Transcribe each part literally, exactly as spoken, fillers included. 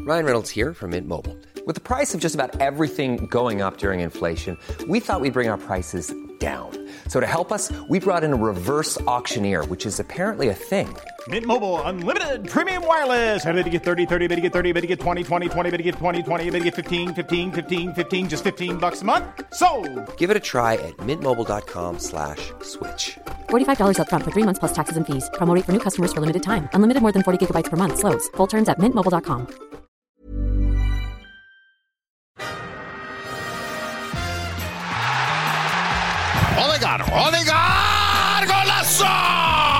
Ryan Reynolds here from Mint Mobile. With the price of just about everything going up during inflation, we thought we'd bring our prices down. So to help us, we brought in a reverse auctioneer, which is apparently a thing. Mint Mobile Unlimited Premium Wireless. How to get thirty, thirty, how to get thirty, how to get twenty, twenty, twenty, how to get twenty, twenty, how to get fifteen, fifteen, fifteen, fifteen, just fifteen bucks a month? Sold! Give it a try at mintmobile.com slash switch. forty-five dollars up front for three months plus taxes and fees. Promo rate for new customers for limited time. Unlimited more than forty gigabytes per month. Slows full terms at mint mobile dot com. Odegaard, Odegaard, golazo!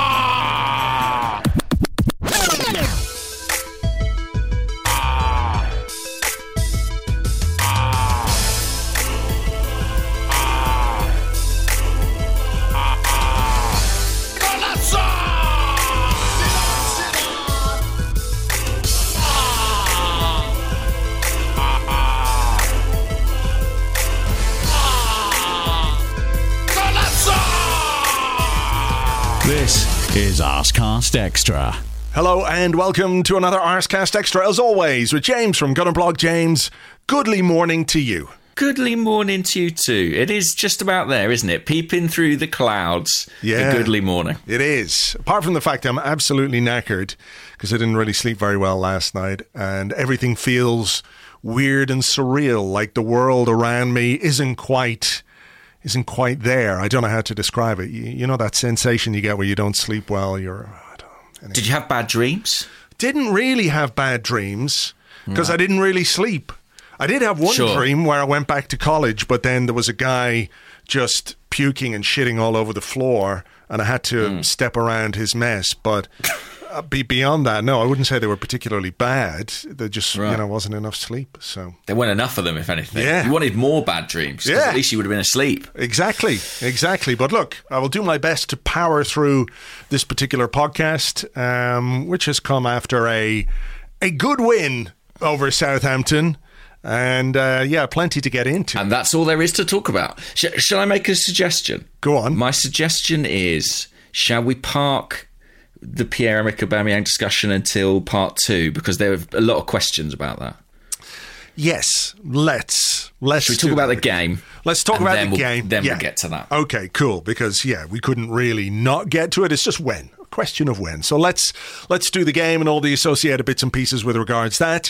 This is Arsecast Extra. Hello and welcome to another Arsecast Extra, as always, with James from Gunnerblog. James, goodly morning to you. Goodly morning to you too. It is just about there, isn't it? Peeping through the clouds. Yeah, a goodly morning. It is. Apart from the fact I'm absolutely knackered because I didn't really sleep very well last night and everything feels weird and surreal, like the world around me isn't quite... isn't quite there. I don't know how to describe it. You, you know that sensation you get where you don't sleep well. You're. I don't, anyway. Did you have bad dreams? Didn't really have bad dreams because No. I didn't really sleep. I did have one Sure. dream where I went back to college, but then there was a guy just puking and shitting all over the floor, and I had to Mm. step around his mess. But uh, be, beyond that, no, I wouldn't say they were particularly bad. There just Right. you know wasn't enough sleep. So There weren't enough of them, if anything. Yeah. You wanted more bad dreams. 'Cause Yeah. At least you would have been asleep. Exactly, exactly. But look, I will do my best to power through this particular podcast, um, which has come after a a good win over Southampton. And, uh, yeah, plenty to get into. And that's all there is to talk about. Sh- shall I make a suggestion? Go on. My suggestion is, shall we park the Pierre-Emerick Aubameyang discussion until part two? Because there are a lot of questions about that. Yes, let's. let's Should we talk do about that. the game? Let's talk And about then the we'll- game. Then Yeah. we'll get to that. Okay, cool. Because, yeah, we couldn't really not get to it. It's just when. A question of when. So let's let's do the game and all the associated bits and pieces with regards to that.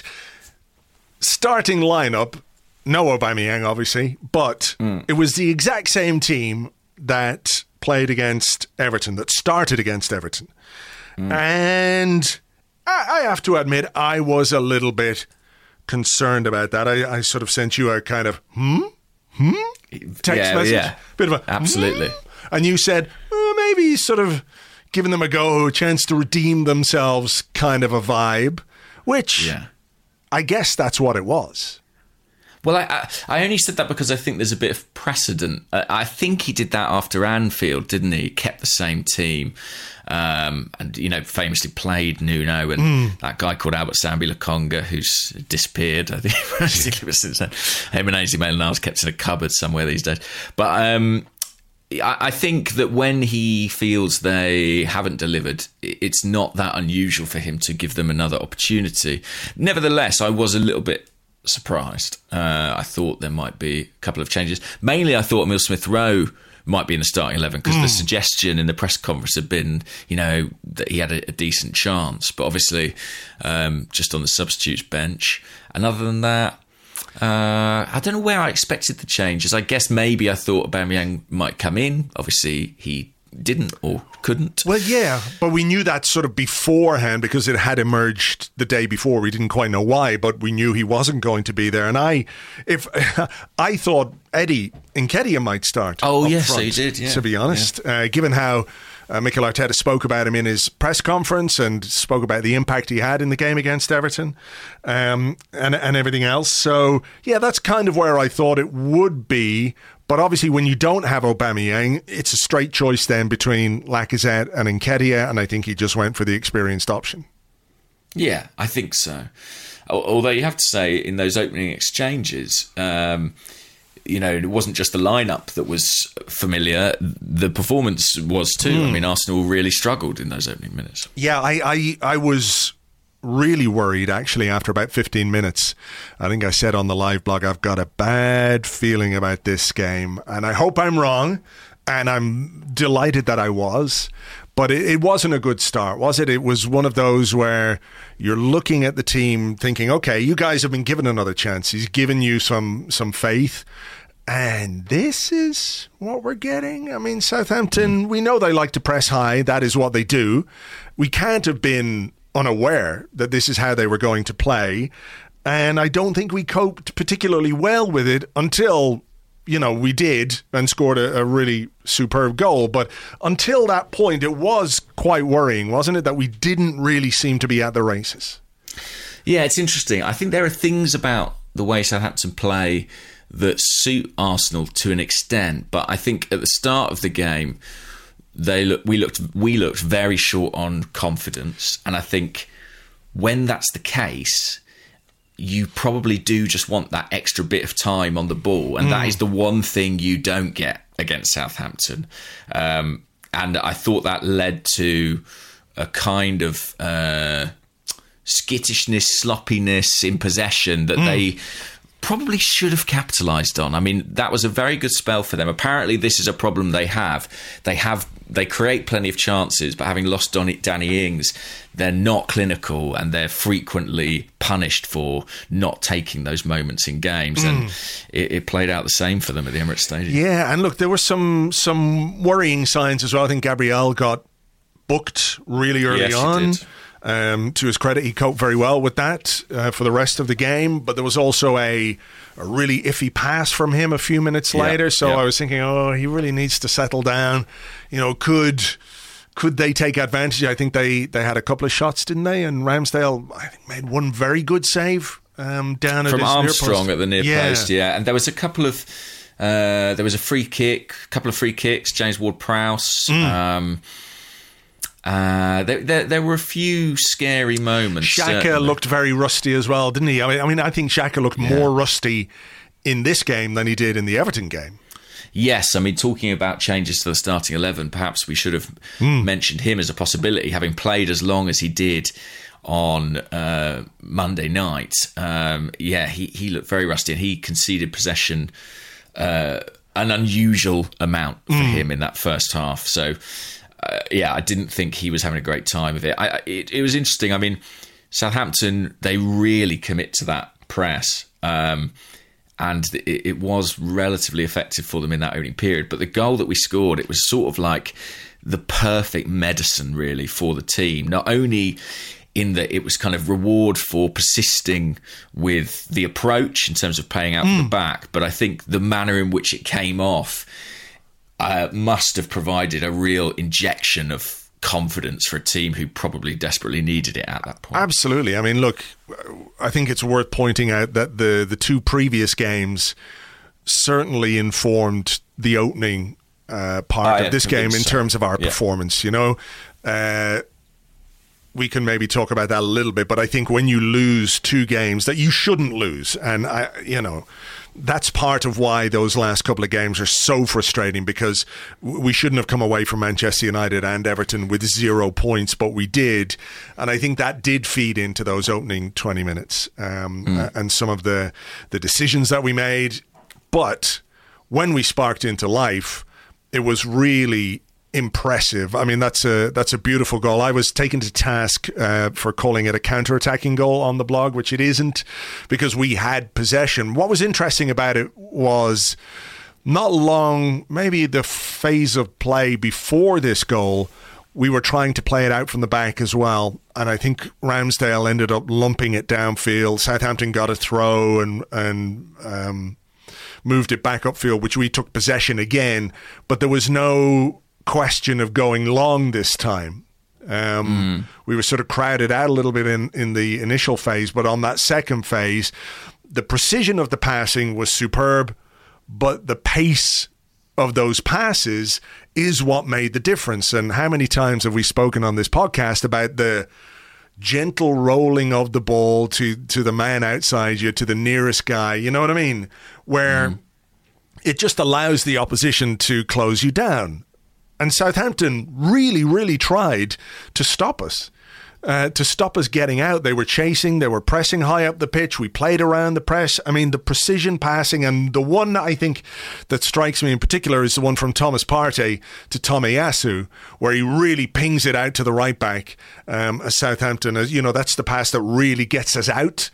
Starting lineup, no Aubameyang, obviously, but Mm. it was the exact same team that played against Everton, that started against Everton. Mm. And I, I have to admit, I was a little bit concerned about that. I, I sort of sent you a kind of, hmm? Hmm? Text Yeah, message. yeah. Bit of a, Absolutely. hmm? And you said, oh, maybe he's sort of giving them a go, a chance to redeem themselves kind of a vibe, which... Yeah. I guess that's what it was. Well, I, I I only said that because I think there's a bit of precedent. I, I think he did that after Anfield, didn't he? He kept the same team, um, and you know, famously played Nuno and Mm. that guy called Albert Sambi Lokonga, who's disappeared. I think ever since then. Him and Ainsley Maitland-Niles kept in a cupboard somewhere these days. But um, I, I think that when he feels they haven't delivered, it's not that unusual for him to give them another opportunity. Nevertheless, I was a little bit surprised. Uh, I thought there might be a couple of changes. Mainly, I thought Emile Smith-Rowe might be in the starting eleven because mm. the suggestion in the press conference had been, you know, that he had a, a decent chance. But obviously, um, just on the substitutes bench. And other than that, Uh, I don't know where I expected the changes. I guess maybe I thought Aubameyang might come in. Obviously, he didn't or couldn't. Well, yeah, but we knew that sort of beforehand because it had emerged the day before. We didn't quite know why, but we knew he wasn't going to be there. And I, if I thought Eddie Nketiah might start. Oh, up yes, front, he did. Yeah, to be honest, yeah. uh, given how uh, Mikel Arteta spoke about him in his press conference and spoke about the impact he had in the game against Everton, um, and and everything else. So yeah, that's kind of where I thought it would be. But obviously, when you don't have Aubameyang, it's a straight choice then between Lacazette and Nketiah, and I think he just went for the experienced option. Yeah, I think so. Although you have to say, in those opening exchanges, um, you know, it wasn't just the lineup that was familiar. The performance was too. Mm. I mean, Arsenal really struggled in those opening minutes. Yeah, I, I, I was really worried, actually, after about fifteen minutes. I think I said on the live blog, I've got a bad feeling about this game. And I hope I'm wrong. And I'm delighted that I was. But it, it wasn't a good start, was it? It was one of those where you're looking at the team thinking, okay, you guys have been given another chance. He's given you some some faith. And this is what we're getting. I mean, Southampton, we know they like to press high. That is what they do. We can't have been unaware that this is how they were going to play. And I don't think we coped particularly well with it until, you know, we did and scored a, a really superb goal. But until that point, it was quite worrying, wasn't it, that we didn't really seem to be at the races? Yeah, it's interesting. I think there are things about the way Southampton play that suit Arsenal to an extent, but I think at the start of the game, they look, we looked we looked very short on confidence, and I think when that's the case, you probably do just want that extra bit of time on the ball, and mm. that is the one thing you don't get against Southampton. Um, and I thought that led to a kind of uh, skittishness, sloppiness in possession that mm. they probably should have capitalised on. I mean, that was a very good spell for them. Apparently, this is a problem they have. They have they create plenty of chances, but having lost Donny, Danny Ings, they're not clinical and they're frequently punished for not taking those moments in games. Mm. And it, it played out the same for them at the Emirates Stadium. Yeah, and look, there were some some worrying signs as well. I think Gabriel got booked really early yes, on. He did. Um, to his credit, he coped very well with that uh, for the rest of the game. But there was also a, a really iffy pass from him a few minutes yeah, later. So yeah. I was thinking, oh, he really needs to settle down. You know, could could they take advantage? I think they, they had a couple of shots, didn't they? And Ramsdale, I think, made one very good save um, down from at his Armstrong near post. at the near yeah. post. Yeah, and there was a couple of uh, there was a free kick, a couple of free kicks. James Ward-Prowse. Mm. Um, Uh, there, there, there were a few scary moments. Xhaka certainly. looked very rusty as well, didn't he? I mean, I, mean, I think Xhaka looked yeah. more rusty in this game than he did in the Everton game. Yes, I mean, talking about changes to the starting eleven, perhaps we should have mm. mentioned him as a possibility, having played as long as he did on uh, Monday night. Um, yeah, he, he looked very rusty, and he conceded possession uh, an unusual amount for mm. him in that first half. So, Uh, yeah, I didn't think he was having a great time with it. I, it. It was interesting. I mean, Southampton, they really commit to that press. Um, and it, it was relatively effective for them in that opening period. But the goal that we scored, it was sort of like the perfect medicine, really, for the team. Not only in that it was kind of reward for persisting with the approach in terms of playing out mm. from the back, but I think the manner in which it came off Uh, must have provided a real injection of confidence for a team who probably desperately needed it at that point. Absolutely. I mean, look, I think it's worth pointing out that the, the two previous games certainly informed the opening uh, part I of this game in so. terms of our yeah. performance. You know, uh, we can maybe talk about that a little bit, but I think when you lose two games that you shouldn't lose, and I, you know, that's part of why those last couple of games are so frustrating, because we shouldn't have come away from Manchester United and Everton with zero points, but we did. And I think that did feed into those opening twenty minutes um, mm. and some of the, the decisions that we made. But when we sparked into life, it was really impressive. I mean, that's a that's a beautiful goal. I was taken to task uh, for calling it a counter-attacking goal on the blog, which it isn't, because we had possession. What was interesting about it was not long, maybe the phase of play before this goal, we were trying to play it out from the back as well. And I think Ramsdale ended up lumping it downfield. Southampton got a throw and and um, moved it back upfield, which we took possession again. But there was no question of going long this time. Um, mm. We were sort of crowded out a little bit in, in the initial phase, but on that second phase, the precision of the passing was superb, but the pace of those passes is what made the difference. And how many times have we spoken on this podcast about the gentle rolling of the ball to, to the man outside you, to the nearest guy, you know what I mean? Where mm. it just allows the opposition to close you down. And Southampton really, really tried to stop us. uh, to stop us getting out. They were chasing, they were pressing high up the pitch. We played around the press. I mean, the precision passing, and the one that I think that strikes me in particular is the one from Thomas Partey to Tomiyasu, where he really pings it out to the right back um, as Southampton. As you know, that's the pass that really gets us out.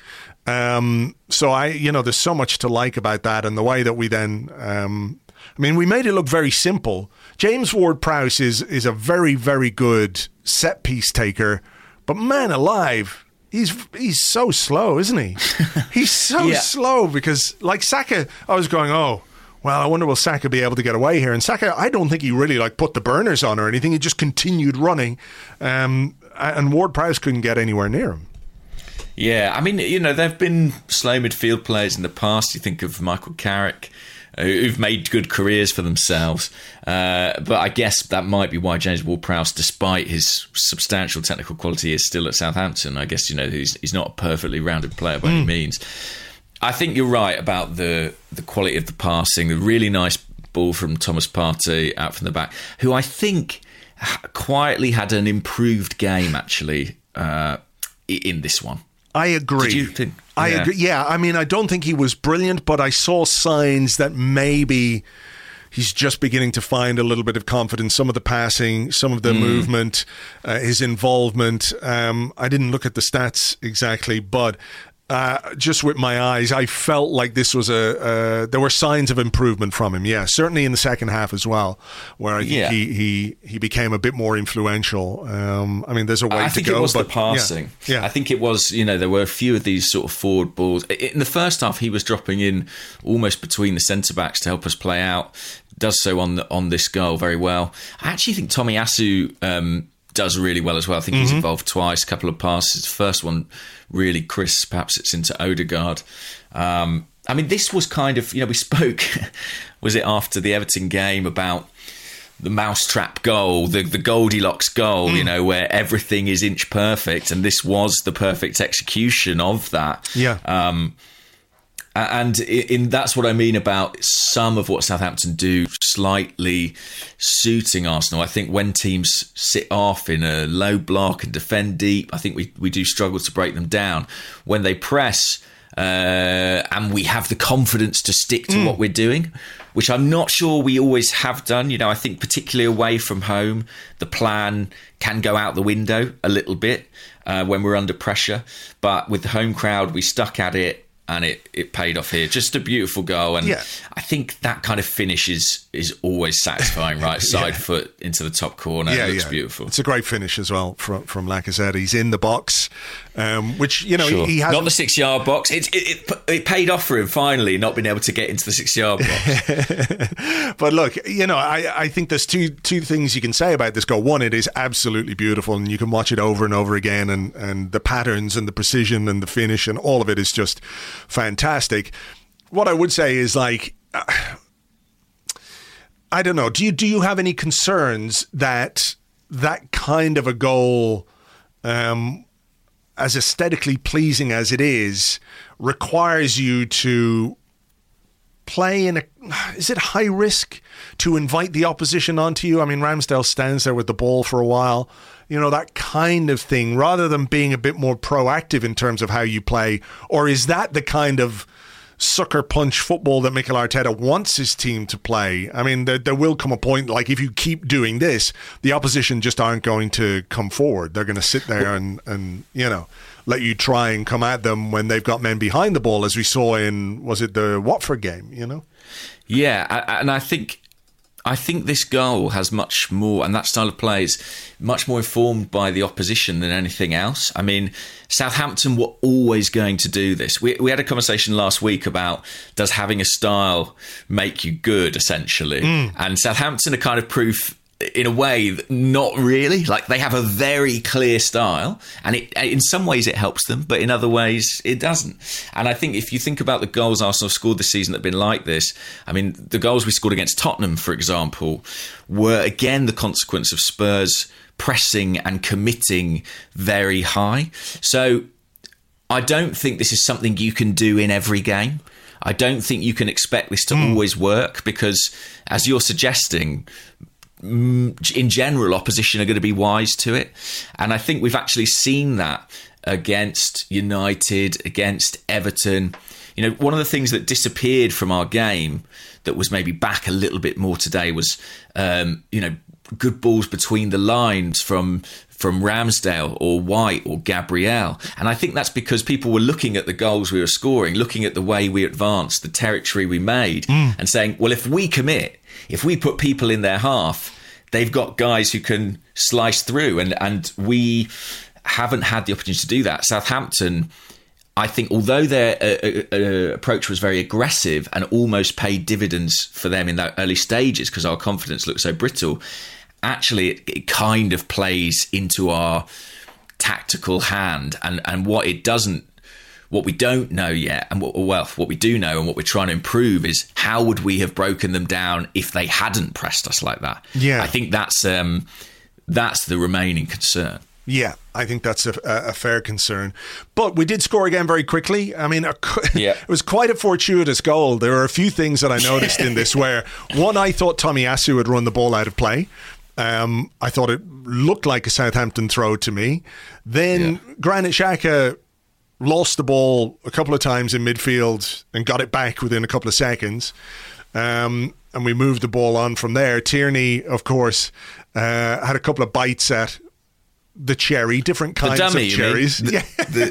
Um, so I, you know, there's so much to like about that, and the way that we then, um, I mean, we made it look very simple. James Ward-Prowse is is a very, very good set piece taker, but man alive, he's he's so slow, isn't he? He's so yeah. slow because, like Saka, I was going, oh, well, I wonder will Saka be able to get away here? And Saka, I don't think he really like put the burners on or anything. He just continued running, um, and Ward-Prowse couldn't get anywhere near him. Yeah, I mean, you know, there have been slow midfield players in the past. You think of Michael Carrick, uh, who've made good careers for themselves. Uh, but I guess that might be why James Ward-Prowse, despite his substantial technical quality, is still at Southampton. I guess, you know, he's, he's not a perfectly rounded player by mm. any means. I think you're right about the, the quality of the passing. The really nice ball from Thomas Partey out from the back, who I think quietly had an improved game, actually, uh, in this one. I agree. Did you think? I yeah. agree. Yeah, I mean, I don't think he was brilliant, but I saw signs that maybe he's just beginning to find a little bit of confidence. Some of the passing, some of the mm. movement, uh, his involvement. Um, I didn't look at the stats exactly, but uh, just with my eyes, I felt like this was a. Uh, there were signs of improvement from him. Yeah, certainly in the second half as well, where I think yeah. he, he he became a bit more influential. Um, I mean, there's a way I to think go. It was but, the passing. Yeah, yeah, I think it was. You know, there were a few of these sort of forward balls in the first half. He was dropping in almost between the centre backs to help us play out. Does so on the, on this goal very well. I actually think Tomiyasu um, does really well as well. I think mm-hmm. he's involved twice, a couple of passes. First one really crisp, perhaps it's into Odegaard. Um, I mean, this was kind of, you know, we spoke, was it after the Everton game about the mousetrap goal, the, the Goldilocks goal, mm. you know, where everything is inch perfect, and this was the perfect execution of that. Yeah. Um, And in, in, that's what I mean about some of what Southampton do slightly suiting Arsenal. I think when teams sit off in a low block and defend deep, I think we, we do struggle to break them down. When they press uh, and we have the confidence to stick to mm. what we're doing, which I'm not sure we always have done. You know, I think particularly away from home, the plan can go out the window a little bit uh, when we're under pressure. But with the home crowd, we stuck at it. And it, it paid off here. Just a beautiful goal. And yeah. I think that kind of finish is, is always satisfying, right? Side yeah. foot into the top corner. Yeah, it looks yeah. beautiful. It's a great finish as well from, from Lacazette. He's in the box, um, which, you know, sure. he, he has... Not the six-yard box. It, it, it, it paid off for him, finally, not being able to get into the six-yard box. But look, you know, I, I think there's two two things you can say about this goal. One, it is absolutely beautiful, and you can watch it over and over again, and, and the patterns and the precision and the finish and all of it is just fantastic. What I would say is, like, uh, I don't know. Do you do you have any concerns that that kind of a goal, um, as aesthetically pleasing as it is, requires you to play in a, is it high risk to invite the opposition onto you? I mean, Ramsdale stands there with the ball for a while, you know, that kind of thing, rather than being a bit more proactive in terms of how you play. Or is that the kind of sucker punch football that Mikel Arteta wants his team to play? I mean, there, there will come a point, like, if you keep doing this, the opposition just aren't going to come forward. They're going to sit there and, and, you know, let you try and come at them when they've got men behind the ball, as we saw in, was it the Watford game, you know? Yeah, and I think I think this goal has much more, and that style of play is much more informed by the opposition than anything else. I mean, Southampton were always going to do this. We, we had a conversation last week about, does having a style make you good, essentially? Mm. And Southampton are kind of proof, in a way, not really. Like, they have a very clear style, and it, in some ways it helps them, but in other ways it doesn't. And I think if you think about the goals Arsenal have scored this season that have been like this, I mean, the goals we scored against Tottenham, for example, were again the consequence of Spurs pressing and committing very high. So I don't think this is something you can do in every game. I don't think you can expect this to mm. always work, because, as you're suggesting, mm, in general, opposition are going to be wise to it. And I think we've actually seen that against United, against Everton. You know, one of the things that disappeared from our game that was maybe back a little bit more today was, um, you know, good balls between the lines from from Ramsdale or White or Gabriel. And I think that's because people were looking at the goals we were scoring, looking at the way we advanced, the territory we made, mm. and saying, well, if we commit, if we put people in their half, they've got guys who can slice through. And, and we haven't had the opportunity to do that. Southampton, I think, although their uh, uh, approach was very aggressive and almost paid dividends for them in that early stages because our confidence looked so brittle, actually it, it kind of plays into our tactical hand. And, and what it doesn't, what we don't know yet, and what, well, what we do know and what we're trying to improve is how would we have broken them down if they hadn't pressed us like that? Yeah, I think that's um, that's the remaining concern. Yeah, I think that's a, a fair concern. But we did score again very quickly. I mean, a, yeah. it was quite a fortuitous goal. There were a few things that I noticed in this where, one, I thought Tomiyasu had run the ball out of play. Um, I thought it looked like a Southampton throw to me. Then yeah. Granit Xhaka lost the ball a couple of times in midfield and got it back within a couple of seconds. Um, and we moved the ball on from there. Tierney, of course, uh, had a couple of bites at the cherry, different kinds the dummy, of cherries. The, yeah. The,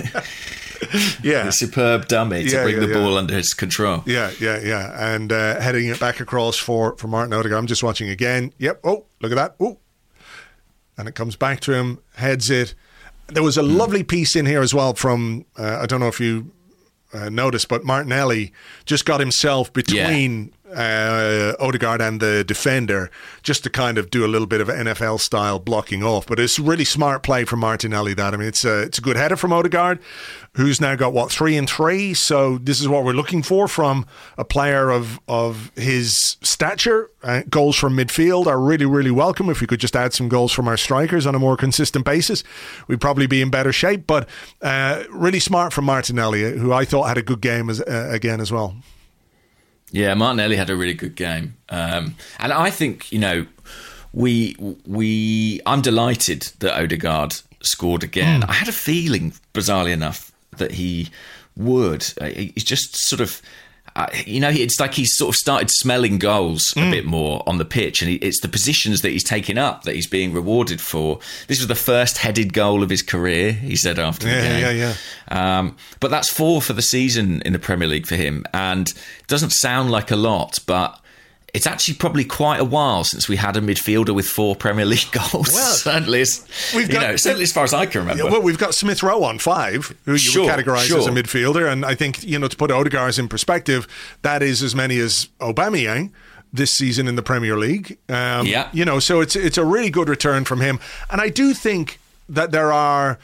the, yeah. the superb dummy to yeah, bring yeah, the ball yeah. under his control. Yeah, yeah, yeah. And uh, heading it back across for, for Martin Odegaard. I'm just watching again. Yep. Oh, look at that. Oh. And it comes back to him, heads it. There was a mm. lovely piece in here as well from, uh, I don't know if you uh, noticed, but Martinelli just got himself between... Yeah. Uh, Odegaard and the defender just to kind of do a little bit of N F L style blocking off, but it's really smart play from Martinelli. That I mean, it's a it's a good header from Odegaard, who's now got what three and three. So this is what we're looking for from a player of of his stature. Uh, goals from midfield are really really welcome. If we could just add some goals from our strikers on a more consistent basis, we'd probably be in better shape. But uh, really smart from Martinelli, who I thought had a good game as uh, again as well. Yeah, Martinelli had a really good game. Um, and I think, you know, we we I'm delighted that Odegaard scored again. Mm. I had a feeling, bizarrely enough, that he would. He's just sort of, uh, you know, it's like he's sort of started smelling goals mm. a bit more on the pitch. And he, it's the positions that he's taken up that he's being rewarded for. This was the first headed goal of his career, he said after the yeah, game. Yeah, yeah, yeah. Um, but that's four for the season in the Premier League for him. And it doesn't sound like a lot, but it's actually probably quite a while since we had a midfielder with four Premier League goals. Well, certainly, as, we've got, you know, certainly as far as I can remember. Yeah, well, we've got Smith Rowe on five, who you sure, would categorise sure. as a midfielder. And I think, you know, to put Odegaard in perspective, that is as many as Aubameyang this season in the Premier League. Um, yeah. You know, so it's it's a really good return from him. And I do think that there are...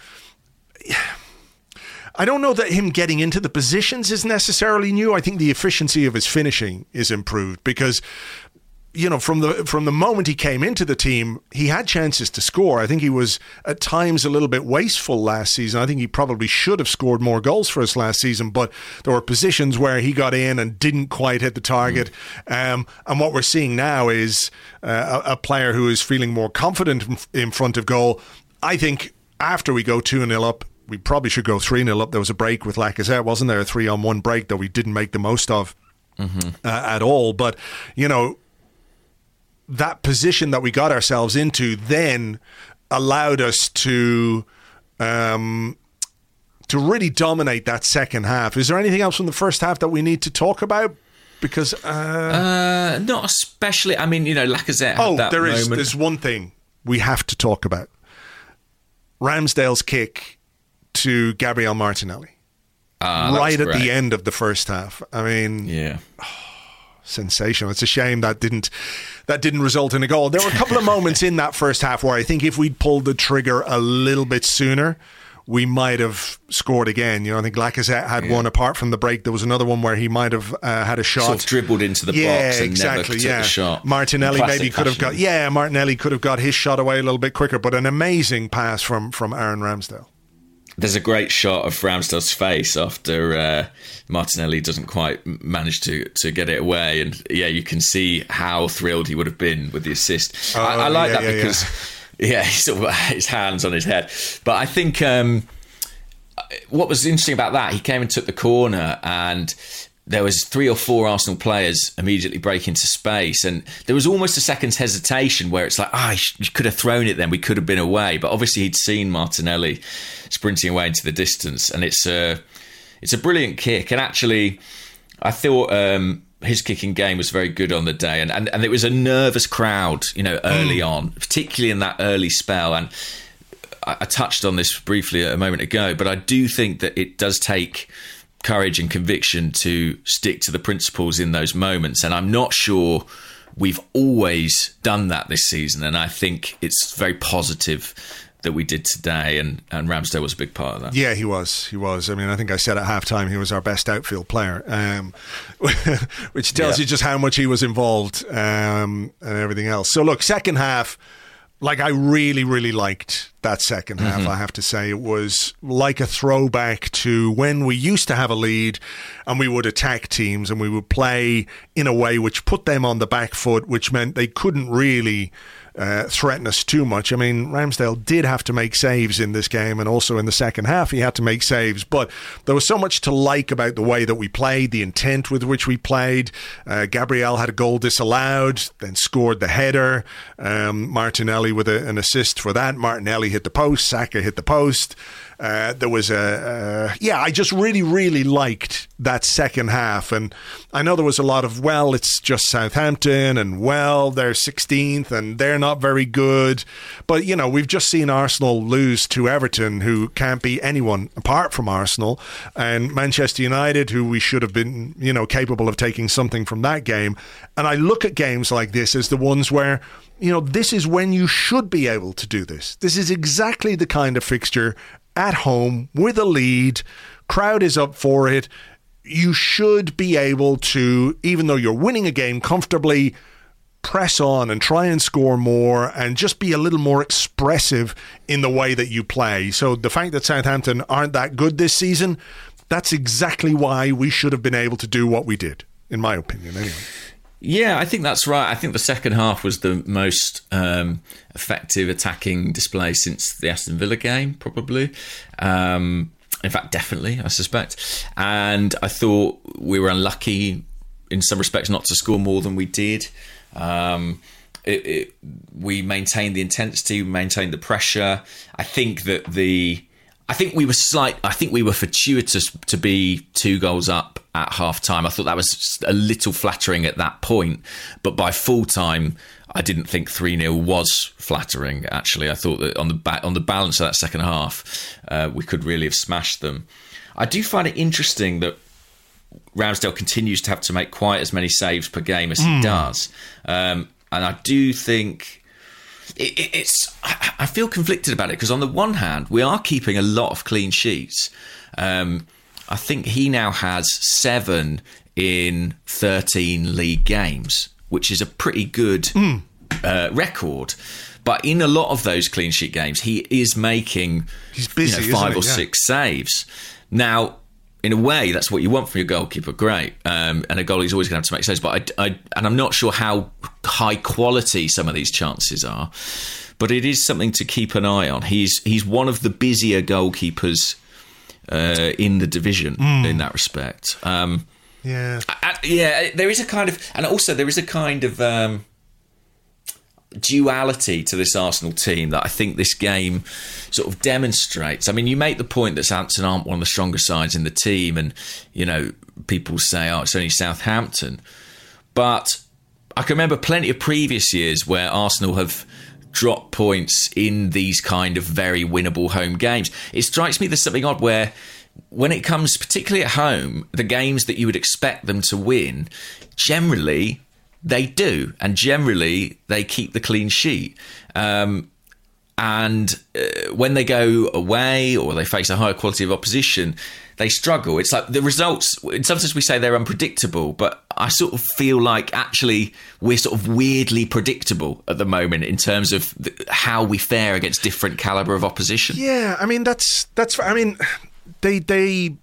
I don't know that him getting into the positions is necessarily new. I think the efficiency of his finishing is improved because, you know, from the from the moment he came into the team, he had chances to score. I think he was at times a little bit wasteful last season. I think he probably should have scored more goals for us last season, but there were positions where he got in and didn't quite hit the target. Mm. Um, and what we're seeing now is uh, a, a player who is feeling more confident in front of goal. I think after we go two nil up, we probably should go three nil up. There was a break with Lacazette, wasn't there? A three-on-one break that we didn't make the most of mm-hmm. uh, at all. But, you know, that position that we got ourselves into then allowed us to um, to really dominate that second half. Is there anything else from the first half that we need to talk about? Because... Uh, uh, not especially. I mean, you know, Lacazette Oh, had that there is, moment. there's one thing we have to talk about. Ramsdale's kick to Gabriel Martinelli uh, right at the end of the first half. I mean, yeah, oh, sensational. It's a shame that didn't that didn't result in a goal. There were a couple of moments in that first half where I think if we'd pulled the trigger a little bit sooner, we might have scored again. You know, I think Lacazette had yeah. one apart from the break. There was another one where he might have uh, had a shot. Sort of dribbled into the yeah, box and exactly, never took yeah. the shot. Martinelli maybe could have got yeah, Martinelli could have got his shot away a little bit quicker, but an amazing pass from, from Aaron Ramsdale. there's a great shot of Ramsdale's face after uh, Martinelli doesn't quite manage to, to get it away. And yeah, you can see how thrilled he would have been with the assist. Oh, I, I like yeah, that yeah, because, yeah, yeah he's sort of got his hands on his head. But I think um, what was interesting about that, he came and took the corner, and there was three or four Arsenal players immediately break into space, and there was almost a second's hesitation where it's like, ah, oh, you could have thrown it then, we could have been away. But obviously he'd seen Martinelli sprinting away into the distance, and it's a, it's a brilliant kick. And actually, I thought um, his kicking game was very good on the day, and, and, and it was a nervous crowd, you know, early mm. on, particularly in that early spell. And I, I touched on this briefly a moment ago, but I do think that it does take courage and conviction to stick to the principles in those moments, and I'm not sure we've always done that this season, and I think it's very positive that we did today, and, and Ramsdale was a big part of that. Yeah, he was. He was. I mean, I think I said at halftime he was our best outfield player, um, which tells yeah. you just how much he was involved um, and everything else. So look, second half, like I really, really liked that second half, mm-hmm. I have to say. It was like a throwback to when we used to have a lead and we would attack teams and we would play in a way which put them on the back foot, which meant they couldn't really uh, threaten us too much. I mean, Ramsdale did have to make saves in this game, and also in the second half he had to make saves, but there was so much to like about the way that we played, the intent with which we played. Uh, Gabriel had a goal disallowed, then scored the header. Um, Martinelli with a, an assist for that. Martinelli hit the post, Saka hit the post. Uh, there was a, uh, yeah, I just really, really liked that second half. And I know there was a lot of, well, it's just Southampton, and well, they're sixteenth and they're not very good. But, you know, we've just seen Arsenal lose to Everton, who can't beat anyone apart from Arsenal, and Manchester United, who we should have been, you know, capable of taking something from that game. And I look at games like this as the ones where, you know, this is when you should be able to do this. This is exactly the kind of fixture at home with a lead, crowd is up for it. You should be able to, even though you're winning a game comfortably, press on and try and score more and just be a little more expressive in the way that you play. So the fact that Southampton aren't that good this season, that's exactly why we should have been able to do what we did, in my opinion, anyway. Yeah, I think that's right. I think the second half was the most um, effective attacking display since the Aston Villa game, probably. Um, in fact, definitely, I suspect. And I thought we were unlucky in some respects not to score more than we did. Um, it, it, we maintained the intensity, we maintained the pressure. I think that the... I think we were slight. I think we were fortuitous to be two goals up at half time. I thought that was a little flattering at that point, but by full time, I didn't think three nil was flattering. Actually, I thought that on the ba- on the balance of that second half, uh, we could really have smashed them. I do find it interesting that Ramsdale continues to have to make quite as many saves per game as mm. he does, um, and I do think. It, it, it's. I feel conflicted about it because on the one hand, we are keeping a lot of clean sheets. Um, I think he now has seven in thirteen league games, which is a pretty good mm. uh, record. But in a lot of those clean sheet games, he is making He's busy, you know, five isn't or he? Yeah. six saves. Now, in a way, that's what you want from your goalkeeper. Great. Um, and a goalie's always going to have to make saves. But I, I, and I'm not sure how high quality some of these chances are. But it is something to keep an eye on. He's he's one of the busier goalkeepers uh, in the division mm. in that respect. Um, yeah. I, yeah, there is a kind of... And also there is a kind of... Um, duality to this Arsenal team that I think this game sort of demonstrates. I mean, you make the point that Southampton aren't one of the stronger sides in the team, and you know, people say, oh, it's only Southampton, but I can remember plenty of previous years where Arsenal have dropped points in these kind of very winnable home games. It strikes me there's something odd where when it comes particularly at home, the games that you would expect them to win, generally they do, and generally they keep the clean sheet. Um, And uh, when they go away or they face a higher quality of opposition, they struggle. It's like the results, in some sense we say they're unpredictable, but I sort of feel like actually we're sort of weirdly predictable at the moment in terms of the, how we fare against different calibre of opposition. Yeah, I mean, that's, that's I mean, they, they,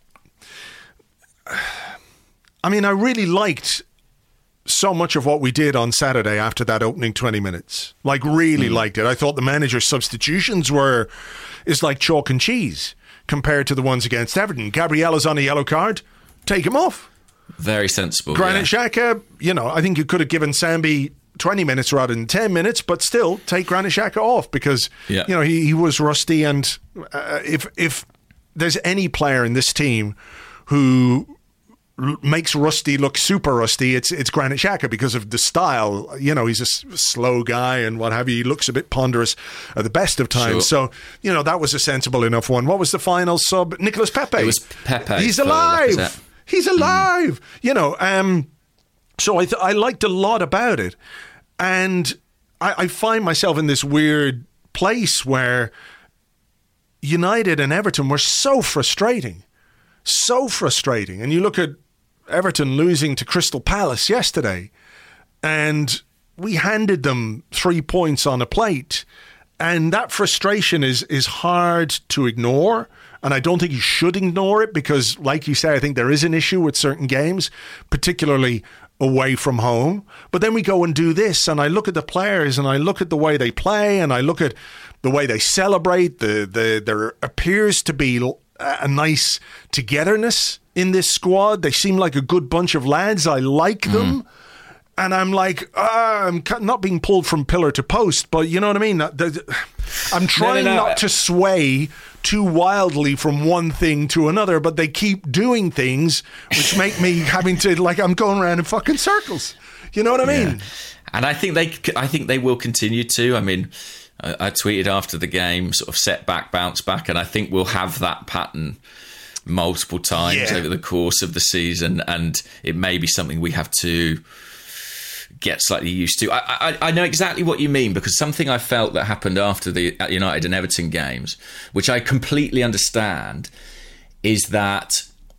I mean, I really liked so much of what we did on Saturday after that opening twenty minutes. Like, really mm. liked it. I thought the manager's substitutions were, is like chalk and cheese compared to the ones against Everton. Gabriella's on a yellow card, take him off. Very sensible. Granit yeah. Xhaka, you know, I think you could have given Sambi twenty minutes rather than ten minutes, but still take Granit Xhaka off because, yeah. you know, he, he was rusty. And uh, if if there's any player in this team who makes Rusty look super rusty, it's it's Granit Xhaka because of the style. You know, he's a s- slow guy and what have you. He looks a bit ponderous at the best of times. Sure. So, you know, that was a sensible enough one. What was the final sub? Nicolas Pepe. It was Pepe. He's alive. He's alive. Mm. You know, um, so I, th- I liked a lot about it. And I, I find myself in this weird place where United and Everton were so frustrating. So frustrating. And you look at Everton losing to Crystal Palace yesterday, and we handed them three points on a plate. And that frustration is is hard to ignore. And I don't think you should ignore it because, like you say, I think there is an issue with certain games, particularly away from home. But then we go and do this, and I look at the players, and I look at the way they play, and I look at the way they celebrate. The the there appears to be a nice togetherness in this squad. They seem like a good bunch of lads. I like them. Mm. And I'm like, uh, I'm not being pulled from pillar to post, but you know what I mean? I'm trying no, no, no. not to sway too wildly from one thing to another, but they keep doing things which make me having to, like, I'm going around in fucking circles. You know what I mean? Yeah. And I think they, I think they will continue to. I mean, I, I tweeted after the game, sort of set back, bounce back, and I think we'll have that pattern multiple times yeah. over the course of the season, and it may be something we have to get slightly used to. I, I, I know exactly what you mean, because something I felt that happened after the United and Everton games, which I completely understand, is that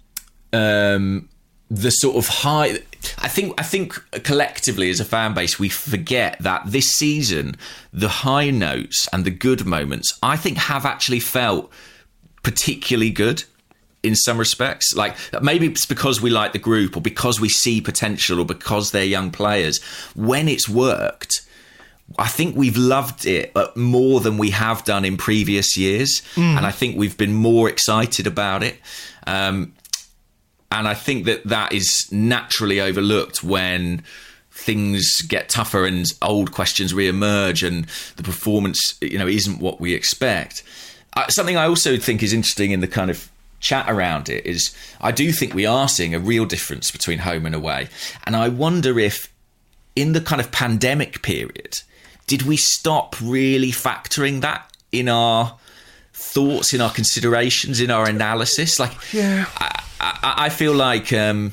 um, the sort of high. I think I think collectively as a fan base we forget that this season the high notes and the good moments I think have actually felt particularly good. In some respects, like maybe it's because we like the group or because we see potential or because they're young players. When it's worked, I think we've loved it more than we have done in previous years. Mm. And I think we've been more excited about it. Um, and I think that that is naturally overlooked when things get tougher and old questions reemerge and the performance, you know, isn't what we expect. Uh, something I also think is interesting in the kind of chat around it is I do think we are seeing a real difference between home and away. And I wonder if in the kind of pandemic period, did we stop really factoring that in our thoughts, in our considerations, in our analysis? Like, yeah, I, I, I feel like um,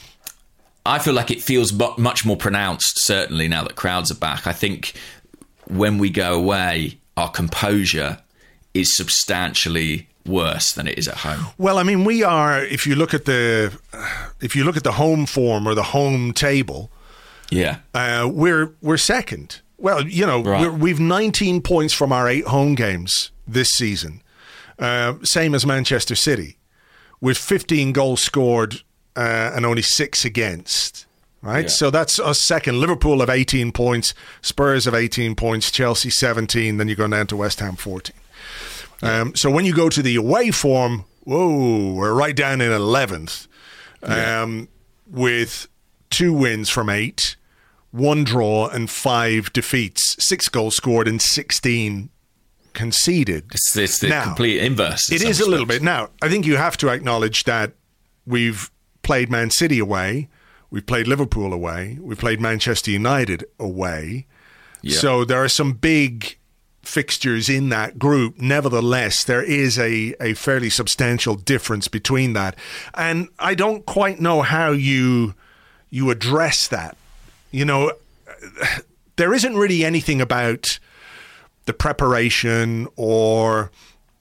I feel like it feels much more pronounced, certainly now that crowds are back. I think when we go away, our composure is substantially worse than it is at home. Well, I mean, we are. If you look at the, if you look at the home form or the home table, yeah, uh, we're we're second. Well, you know, right. we're, we've nineteen points from our eight home games this season, uh, same as Manchester City, with fifteen goals scored uh, and only six against. Right, yeah. So that's us second. Liverpool have eighteen points, Spurs have eighteen points, Chelsea seventeen. Then you go down to West Ham fourteen. Um, so when you go to the away form, whoa, we're right down in eleventh, yeah. um, with two wins from eight, one draw and five defeats, six goals scored and sixteen conceded. It's, it's the now, complete inverse. It is respects. a little bit. Now, I think you have to acknowledge that we've played Man City away, we've played Liverpool away, we've played Manchester United away. Yeah. So there are some big fixtures in that group. Nevertheless, there is a, a fairly substantial difference between that. And I don't quite know how you you address that. You know, there isn't really anything about the preparation or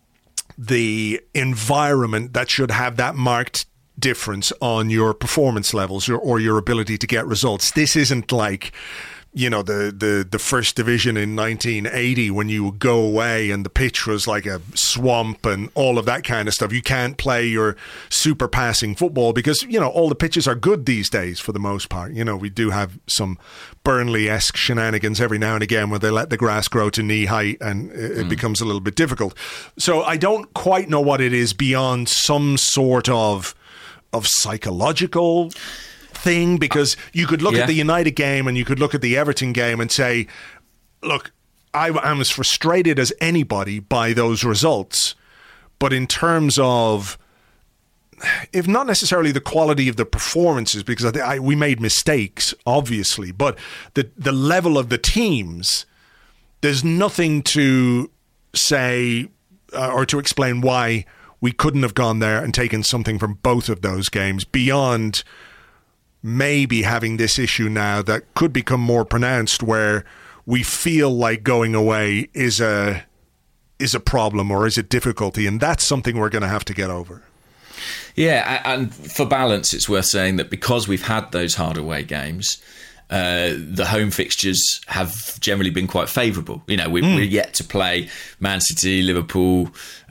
the environment that should have that marked difference on your performance levels or, or your ability to get results. This isn't like, you know, the, the, the first division in nineteen eighty when you would go away and the pitch was like a swamp and all of that kind of stuff. You can't play your super passing football because, you know, all the pitches are good these days for the most part. You know, we do have some Burnley-esque shenanigans every now and again where they let the grass grow to knee height and it, it mm. becomes a little bit difficult. So I don't quite know what it is beyond some sort of of psychological thing, because you could look yeah. at the United game and you could look at the Everton game and say, look, I, I'm as frustrated as anybody by those results, but in terms of, if not necessarily the quality of the performances, because I, I, we made mistakes, obviously, but the the level of the teams, there's nothing to say uh, or to explain why we couldn't have gone there and taken something from both of those games beyond maybe having this issue now that could become more pronounced where we feel like going away is a is a problem or is a difficulty, and that's something we're going to have to get over. Yeah, and for balance, it's worth saying that because we've had those hard away games, uh, the home fixtures have generally been quite favourable. You know, we, mm. we're yet to play Man City, Liverpool,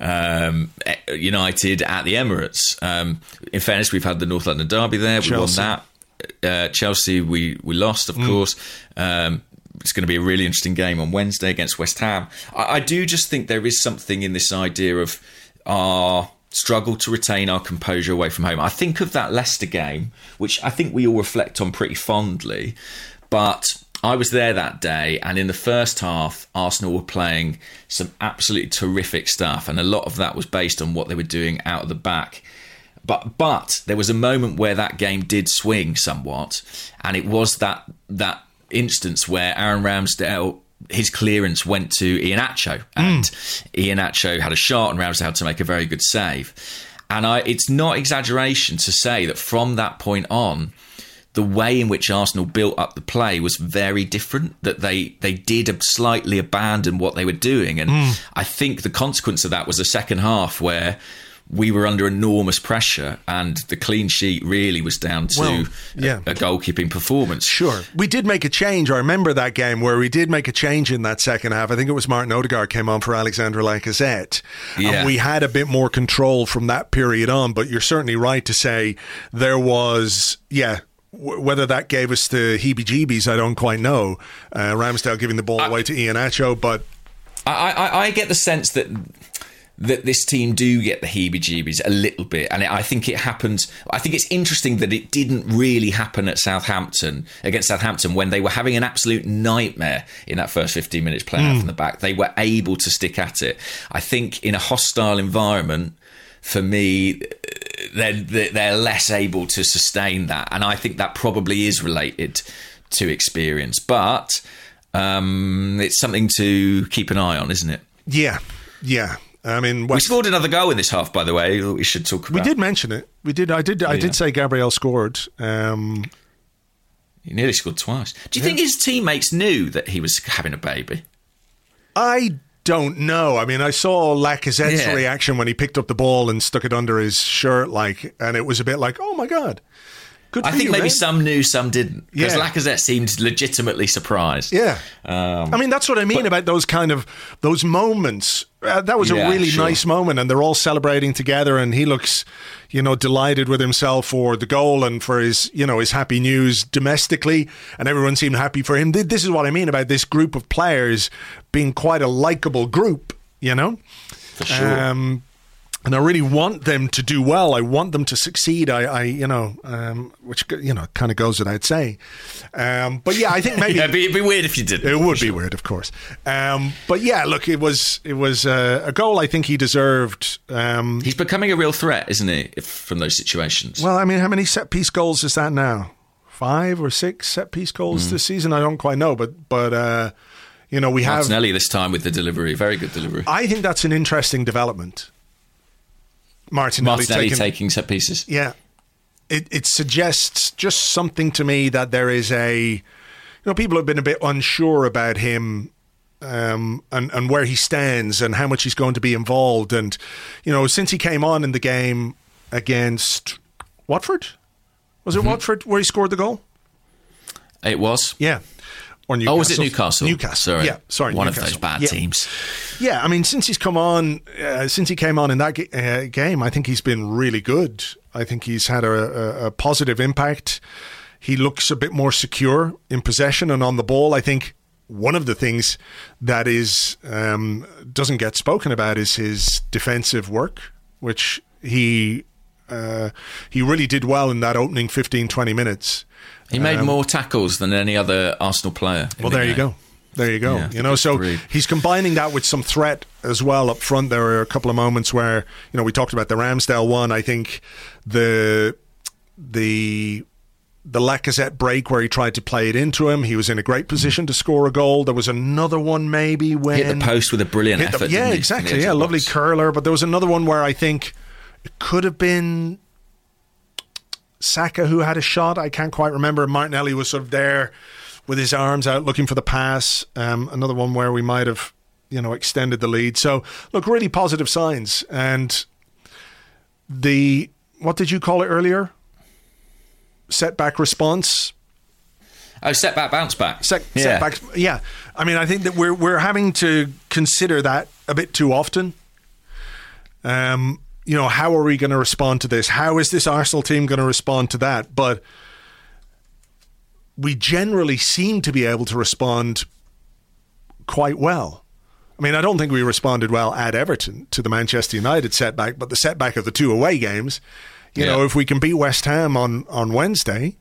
um, United at the Emirates. Um, in fairness, we've had the North London derby there. We won that. Uh, Chelsea, we, we lost, of mm. course. Um, it's going to be a really interesting game on Wednesday against West Ham. I, I do just think there is something in this idea of our struggle to retain our composure away from home. I think of that Leicester game, which I think we all reflect on pretty fondly, but I was there that day, and in the first half, Arsenal were playing some absolutely terrific stuff, and a lot of that was based on what they were doing out of the back. But but there was a moment where that game did swing somewhat, and it was that that instance where Aaron Ramsdale, his clearance went to Iheanacho, and mm. Iheanacho had a shot and Ramsdale had to make a very good save. And I, it's not exaggeration to say that from that point on, the way in which Arsenal built up the play was very different, that they, they did slightly abandon what they were doing. And mm. I think the consequence of that was the second half where we were under enormous pressure and the clean sheet really was down to well, yeah. a, a goalkeeping performance. Sure. We did make a change. I remember that game where we did make a change in that second half. I think it was Martin Odegaard came on for Alexandre Lacazette. Yeah. And we had a bit more control from that period on, but you're certainly right to say there was, yeah, w- whether that gave us the heebie-jeebies, I don't quite know. Uh, Ramsdale giving the ball I, away to Iheanacho, but... I, I, I get the sense that... that this team do get the heebie-jeebies a little bit. And I think it happened... I think it's interesting that it didn't really happen at Southampton, against Southampton, when they were having an absolute nightmare in that first fifteen minutes playing mm. out from the back. They were able to stick at it. I think in a hostile environment, for me, they're, they're less able to sustain that. And I think that probably is related to experience. But um, it's something to keep an eye on, isn't it? Yeah, yeah. I mean, West... we scored another goal in this half, by the way. We should talk about. We did mention it. We did. I did. I yeah. did say Gabriel scored. Um, he nearly scored twice. Do you yeah. think his teammates knew that he was having a baby? I don't know. I mean, I saw Lacazette's yeah. reaction when he picked up the ball and stuck it under his shirt, like, and it was a bit like, "Oh my god." Good I think you, maybe man. some knew, some didn't. Because yeah. Lacazette seemed legitimately surprised. Yeah. Um, I mean, that's what I mean but, about those kind of, those moments. Uh, that was yeah, a really sure. nice moment, and they're all celebrating together, and he looks, you know, delighted with himself for the goal and for his, you know, his happy news domestically, and everyone seemed happy for him. This is what I mean about this group of players being quite a likeable group, you know? For sure. Um, And I really want them to do well. I want them to succeed. I, I you know, um, which, you know, kind of goes without saying. Um, but yeah, I think maybe yeah, it'd, be, it'd be weird if you didn't. It would be sure. weird, of course. Um, but yeah, look, it was it was uh, a goal I think he deserved. Um, He's becoming a real threat, isn't he, if, from those situations? Well, I mean, how many set piece goals is that now? Five or six set piece goals mm. this season? I don't quite know, but but. Uh, you know, we Martinelli have Martinelli this time with the delivery, very good delivery. I think that's an interesting development. Martinelli, Martinelli taking, taking set pieces. Yeah. It it suggests just something to me that there is a... You know, people have been a bit unsure about him um, and, and where he stands and how much he's going to be involved. And, you know, since he came on in the game against Watford, was it mm-hmm. Watford where he scored the goal? It was. Yeah. Or Newcastle. Oh, was it Newcastle? Newcastle. Sorry. Yeah, sorry. One Newcastle. of those bad yeah. teams. Yeah, I mean, since he's come on, uh, since he came on in that g- uh, game, I think he's been really good. I think he's had a, a, a positive impact. He looks a bit more secure in possession and on the ball. I think one of the things that is um, doesn't get spoken about is his defensive work, which he uh, he really did well in that opening fifteen, twenty minutes. He made um, more tackles than any other Arsenal player. Well, the there game. you go. There you go. Yeah, you know, so breed. he's combining that with some threat as well up front. There were a couple of moments where, you know, we talked about the Ramsdale one. I think the the the Lacazette break where he tried to play it into him, he was in a great position to score a goal. There was another one maybe when hit the post with a brilliant the, effort. yeah, didn't he, exactly. Yeah, lovely box. curler. But there was another one where I think it could have been Saka who had a shot. I can't quite remember. Martinelli was sort of there with his arms out looking for the pass. Um, another one where we might have, you know, extended the lead. So, look, really positive signs. And the, what did you call it earlier? Setback response. Oh, setback, bounce back. Set, yeah. Setbacks. Yeah. I mean, I think that we're we're having to consider that a bit too often. Um, you know, how are we going to respond to this? How is this Arsenal team going to respond to that? But we generally seem to be able to respond quite well. I mean, I don't think we responded well at Everton to the Manchester United setback, but the setback of the two away games, you yeah. know, if we can beat West Ham on, on Wednesday,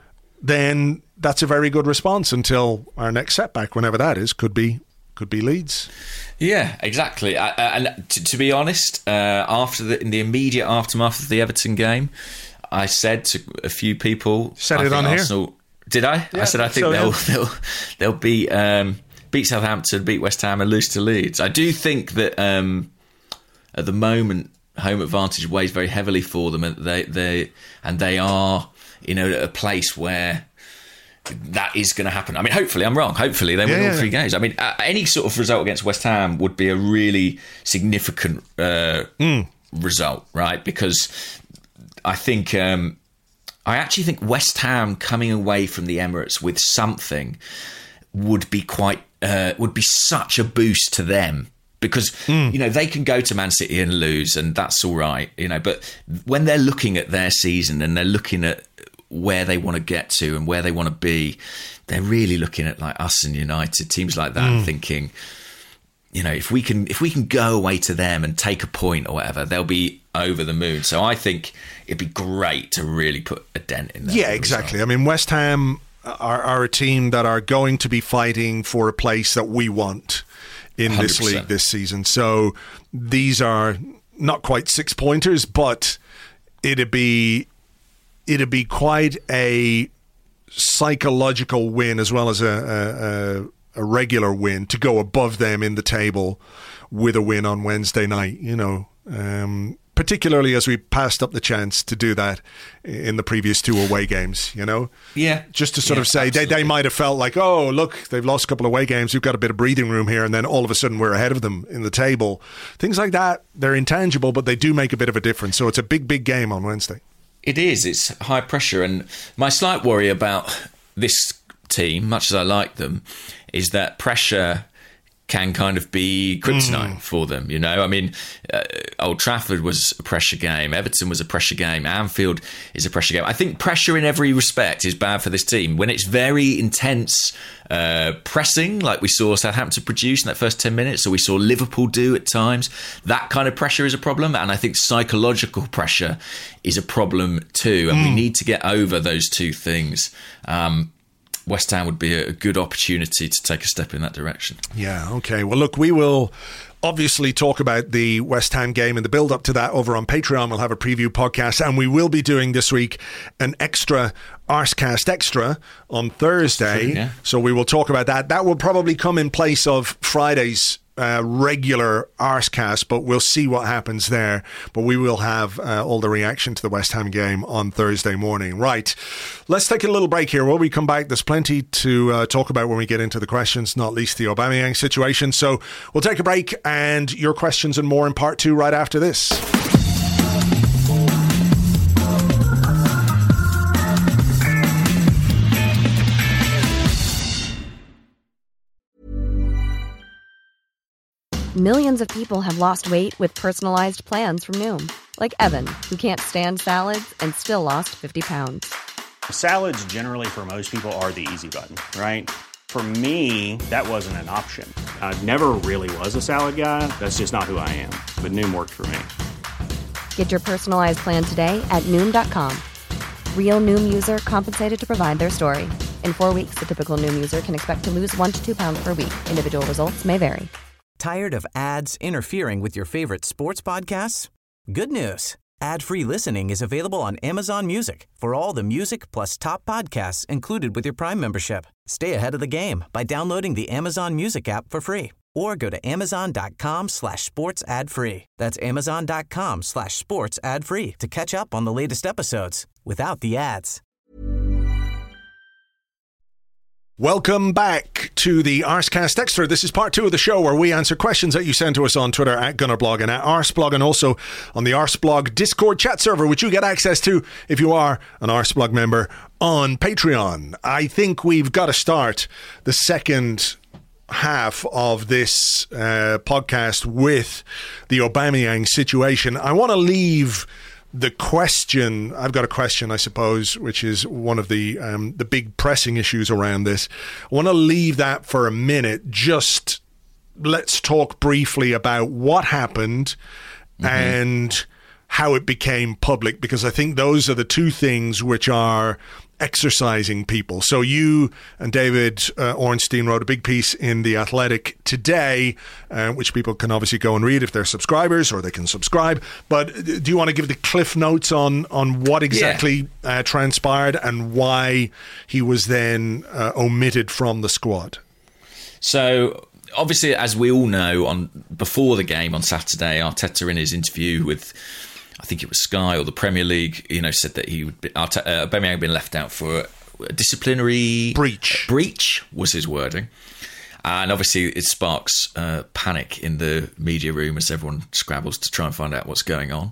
then that's a very good response until our next setback, whenever that is, could be could be Leeds. Yeah, exactly. I, I, and to, to be honest, uh, after the, in the immediate aftermath of the Everton game, I said to a few people, said I it on Arsenal, here. Did I? Yeah, I said I think so, they'll, yeah. they'll they'll beat um, beat Southampton, beat West Ham, and lose to Leeds. I do think that um, at the moment home advantage weighs very heavily for them, and they they and they are, you know, at a place where that is going to happen. I mean, hopefully I'm wrong. Hopefully they win yeah, all three yeah. games. I mean, uh, any sort of result against West Ham would be a really significant uh, mm. result, right? Because I think. Um, I actually think West Ham coming away from the Emirates with something would be quite uh, would be such a boost to them, because mm. you know they can go to Man City and lose, and that's all right, you know. But when they're looking at their season and they're looking at where they want to get to and where they want to be, they're really looking at like us and United, teams like that, mm. and thinking, you know, if we can if we can go away to them and take a point or whatever, they'll be over the moon. So I think it'd be great to really put a dent in that. Yeah, exactly. I mean, West Ham are, are a team that are going to be fighting for a place that we want in one hundred percent this league this season. So these are not quite six pointers, but it'd be it'd be quite a psychological win as well as a, a, a a regular win to go above them in the table with a win on Wednesday night, you know, um, particularly as we passed up the chance to do that in the previous two away games, you know? Yeah. Just to sort yeah, of say, they, they might have felt like, oh, look, they've lost a couple of away games, we've got a bit of breathing room here, and then all of a sudden we're ahead of them in the table. Things like that, they're intangible, but they do make a bit of a difference. So it's a big, big game on Wednesday. It is. It's high pressure. And my slight worry about this team, much as I like them, is that pressure can kind of be kryptonite mm. for them, you know? I mean, uh, Old Trafford was a pressure game. Everton was a pressure game. Anfield is a pressure game. I think pressure in every respect is bad for this team. When it's very intense uh, pressing, like we saw Southampton produce in that first ten minutes, or we saw Liverpool do at times, that kind of pressure is a problem. And I think psychological pressure is a problem too. And mm. we need to get over those two things. Um West Ham would be a good opportunity to take a step in that direction. Yeah, okay. Well, look, we will obviously talk about the West Ham game and the build-up to that over on Patreon. We'll have a preview podcast, and we will be doing this week an extra Arscast Extra on Thursday. True, yeah. So we will talk about that. That will probably come in place of Friday's uh, regular Arscast, but we'll see what happens there. But we will have uh, all the reaction to the West Ham game on Thursday morning. Right, let's take a little break here. When we come back, there's plenty to uh, talk about when we get into the questions, not least the Aubameyang situation. So we'll take a break, and your questions and more in part two right after this. Millions of people have lost weight with personalized plans from Noom. Like Evan, who can't stand salads and still lost fifty pounds. Salads generally for most people are the easy button, right? For me, that wasn't an option. I never really was a salad guy. That's just not who I am. But Noom worked for me. Get your personalized plan today at Noom dot com. Real Noom user compensated to provide their story. In four weeks, the typical Noom user can expect to lose one to two pounds per week. Individual results may vary. Tired of ads interfering with your favorite sports podcasts? Good news. Ad-free listening is available on Amazon Music for all the music plus top podcasts included with your Prime membership. Stay ahead of the game by downloading the Amazon Music app for free or go to amazon.com slash sports ad free. That's amazon.com slash sports ad free to catch up on the latest episodes without the ads. Welcome back to the Arscast Extra. This is part two of the show where we answer questions that you send to us on Twitter at Gunnerblog and at Arsblog, and also on the Arsblog Discord chat server, which you get access to if you are an Arsblog member on Patreon. I think we've got to start the second half of this uh, podcast with the Aubameyang situation. I want to leave the question, I've got a question, I suppose, which is one of the um, the big pressing issues around this. I want to leave that for a minute. Just let's talk briefly about what happened mm-hmm. and how it became public, because I think those are the two things which are exercising people. So you and David uh, Ornstein wrote a big piece in The Athletic today, uh, which people can obviously go and read if they're subscribers, or they can subscribe. But do you want to give the cliff notes on, on what exactly yeah. uh, transpired and why he was then uh, omitted from the squad? So obviously, as we all know, on before the game on Saturday, Arteta, in his interview with, I think it was Sky or the Premier League, you know, said that he would be, Arteta, uh, Aubameyang had been left out for a disciplinary breach. Breach was his wording, and obviously it sparks uh, panic in the media room as everyone scrabbles to try and find out what's going on.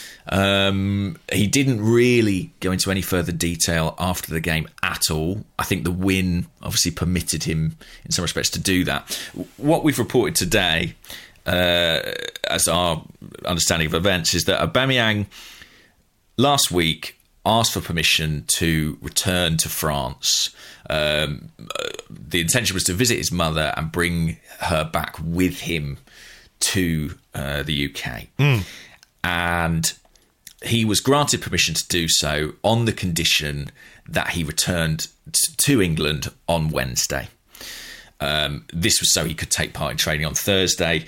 Um, he didn't really go into any further detail after the game at all. I think the win obviously permitted him, in some respects, to do that. What we've reported today, Uh, as our understanding of events, is that Aubameyang last week asked for permission to return to France. Um, the intention was to visit his mother and bring her back with him to uh, the U K. Mm. And he was granted permission to do so on the condition that he returned t- to England on Wednesday. Um, this was so he could take part in training on Thursday.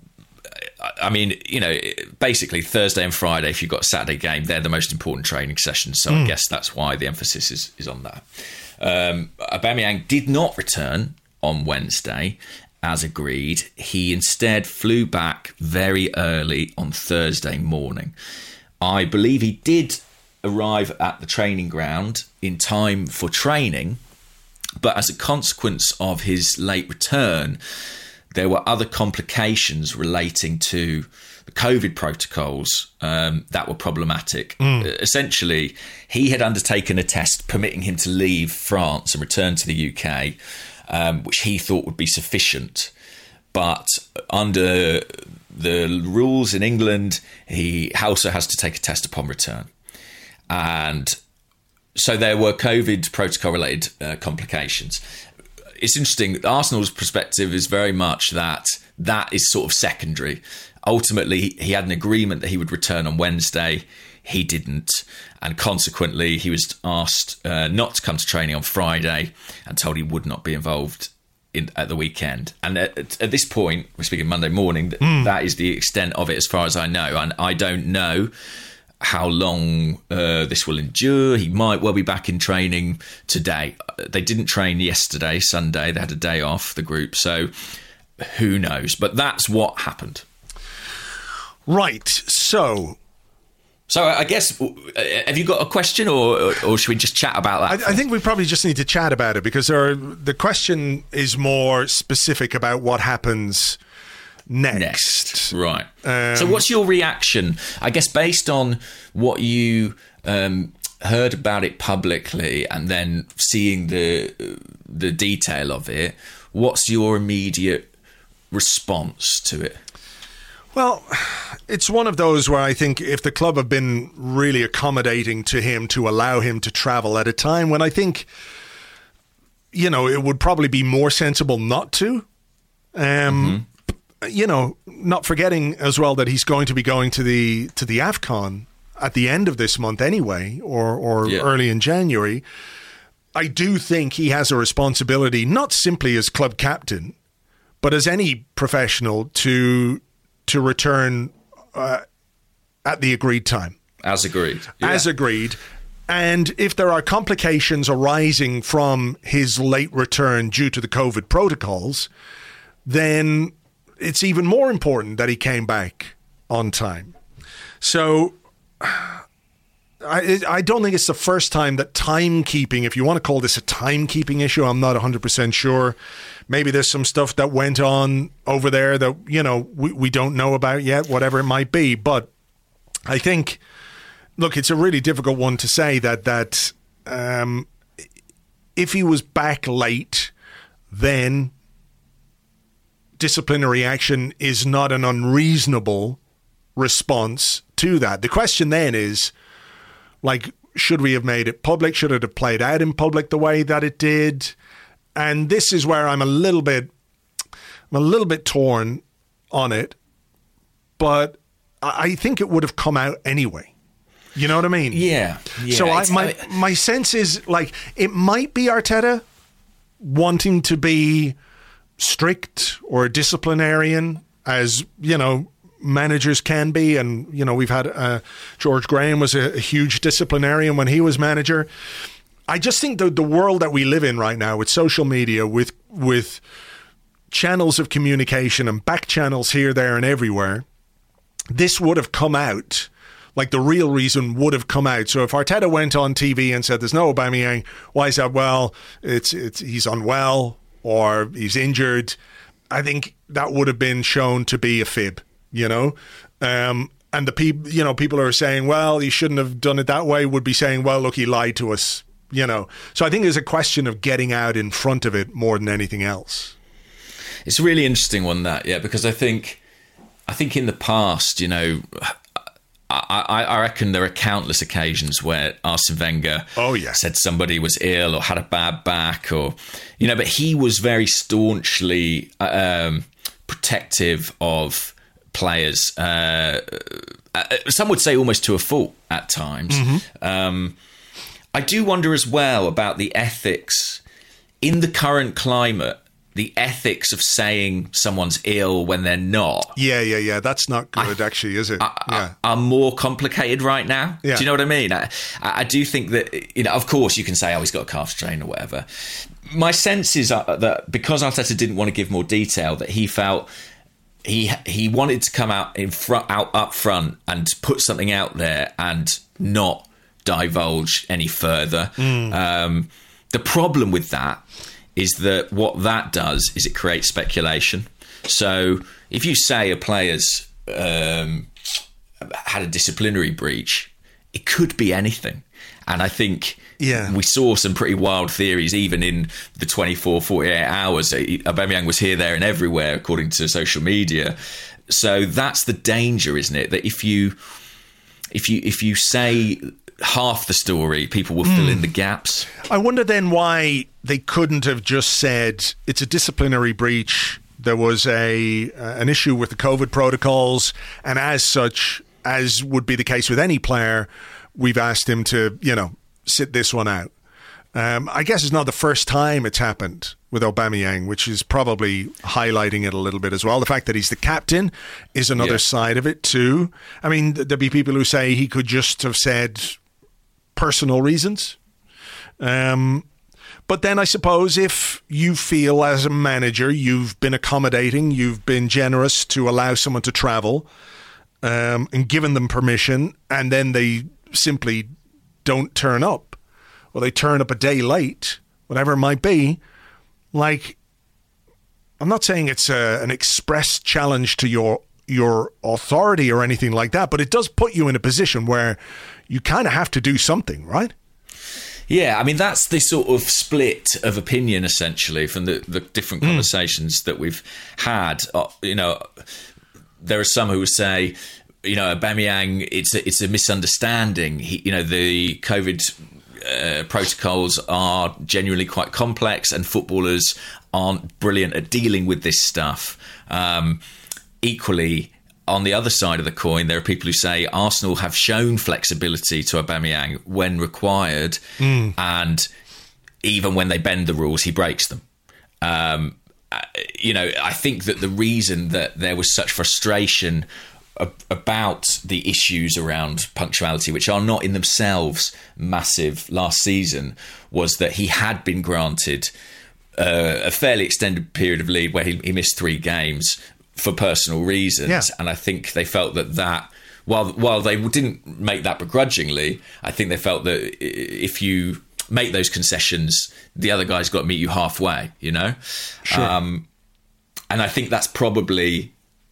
I mean, you know, basically Thursday and Friday, if you've got a Saturday game, they're the most important training sessions. So mm. I guess that's why the emphasis is, is on that. Um, Aubameyang did not return on Wednesday, as agreed. He instead flew back very early on Thursday morning. I believe he did arrive at the training ground in time for training, but as a consequence of his late return, there were other complications relating to the COVID protocols um, that were problematic. Mm. Essentially, he had undertaken a test permitting him to leave France and return to the U K, um, which he thought would be sufficient. But under the rules in England, he also has to take a test upon return. And so there were COVID protocol-related uh, complications. It's interesting, Arsenal's perspective is very much that that is sort of secondary. Ultimately, he had an agreement that he would return on Wednesday. He didn't. And consequently, he was asked uh, not to come to training on Friday and told he would not be involved in, at the weekend. And at, at this point, we're speaking Monday morning, mm. that is the extent of it as far as I know. And I don't know how long uh, this will endure. He might well be back in training today. They didn't train yesterday, Sunday. They had a day off, the group. So who knows? But that's what happened. Right. So... So I guess, have you got a question, or or should we just chat about that? I, I think we probably just need to chat about it, because there are, the question is more specific about what happens next. Next, right. Um, so what's your reaction, I guess, based on what you um, heard about it publicly and then seeing the the detail of it? What's your immediate response to it? Well, it's one of those where I think if the club have been really accommodating to him to allow him to travel at a time when I think, you know, it would probably be more sensible not to. Um, mm-hmm. You know, not forgetting as well that he's going to be going to the to the AFCON at the end of this month anyway, or, or yeah. early in January. I do think he has a responsibility, not simply as club captain, but as any professional, to... to return uh, at the agreed time. As agreed. Yeah. As agreed. And if there are complications arising from his late return due to the COVID protocols, then it's even more important that he came back on time. So I, I don't think it's the first time that timekeeping, if you want to call this a timekeeping issue, I'm not one hundred percent sure. Maybe there's some stuff that went on over there that, you know, we, we don't know about yet, whatever it might be. But I think, look, it's a really difficult one to say that that um, if he was back late, then disciplinary action is not an unreasonable response to that. The question then is, like, should we have made it public? Should it have played out in public the way that it did? And this is where I'm a little bit, I'm a little bit torn on it, but I think it would have come out anyway. You know what I mean? Yeah. yeah so I, my my sense is, like, it might be Arteta wanting to be strict or disciplinarian, as, you know, managers can be. And, you know, we've had uh, George Graham was a, a huge disciplinarian when he was manager. I just think that the world that we live in right now, with social media, with with channels of communication and back channels here, there and everywhere, this would have come out, like the real reason would have come out. So if Arteta went on T V and said, there's no Aubameyang, why is that? Well, it's it's he's unwell or he's injured, I think that would have been shown to be a fib, you know? Um, and the people, you know, people who are saying, well, he shouldn't have done it that way, would be saying, well, look, he lied to us. You know, so I think there's a question of getting out in front of it more than anything else. It's a really interesting one, that, yeah, because I think, I think in the past, you know, I, I, I reckon there are countless occasions where Arsene Wenger oh, yeah. said somebody was ill or had a bad back, or, you know, but he was very staunchly um, protective of players. Uh, some would say almost to a fault at times. Mm-hmm. Um, I do wonder as well about the ethics in the current climate, the ethics of saying someone's ill when they're not. Yeah, yeah, yeah. That's not good, I, actually, is it? I, yeah. I, are more complicated right now. Yeah. Do you know what I mean? I, I do think that, you know, of course you can say, oh, he's got a calf strain or whatever. My sense is that because Arteta didn't want to give more detail, that he felt he he wanted to come out in front, out up front, and put something out there and not divulge any further. Mm. Um, the problem with that is that what that does is it creates speculation. So if you say a player's um, had a disciplinary breach, it could be anything. And I think yeah. we saw some pretty wild theories even in the twenty-four, forty-eight hours. Aubameyang was here, there and everywhere, according to social media. So that's the danger, isn't it? That if you if you if you say half the story, people will fill mm. in the gaps. I wonder then why they couldn't have just said it's a disciplinary breach. There was a uh, an issue with the COVID protocols, and as such, as would be the case with any player, we've asked him to, you know, sit this one out. Um, I guess it's not the first time it's happened with Aubameyang, which is probably highlighting it a little bit as well. The fact that he's the captain is another yeah. side of it too. I mean, there'll be people who say he could just have said personal reasons. Um, But then I suppose if you feel as a manager you've been accommodating, you've been generous to allow someone to travel um, and given them permission, and then they simply don't turn up, or they turn up a day late, whatever it might be, like, I'm not saying it's a, an express challenge to your your authority or anything like that, but it does put you in a position where you kind of have to do something, right? Yeah, I mean, that's the sort of split of opinion, essentially, from the, the different conversations mm. that we've had. Uh, you know, there are some who would say, you know, Aubameyang, it's a, it's a misunderstanding. He, you know, the COVID uh, protocols are genuinely quite complex, and footballers aren't brilliant at dealing with this stuff. Um, equally, on the other side of the coin, there are people who say Arsenal have shown flexibility to Aubameyang when required, mm. and even when they bend the rules, he breaks them. Um, you know, I think that the reason that there was such frustration ab- about the issues around punctuality, which are not in themselves massive last season, was that he had been granted uh, a fairly extended period of leave where he, he missed three games for personal reasons. Yeah. And I think they felt that that, while while they didn't make that begrudgingly, I think they felt that if you make those concessions, the other guy's got to meet you halfway, you know? Sure. Um, and I think that's probably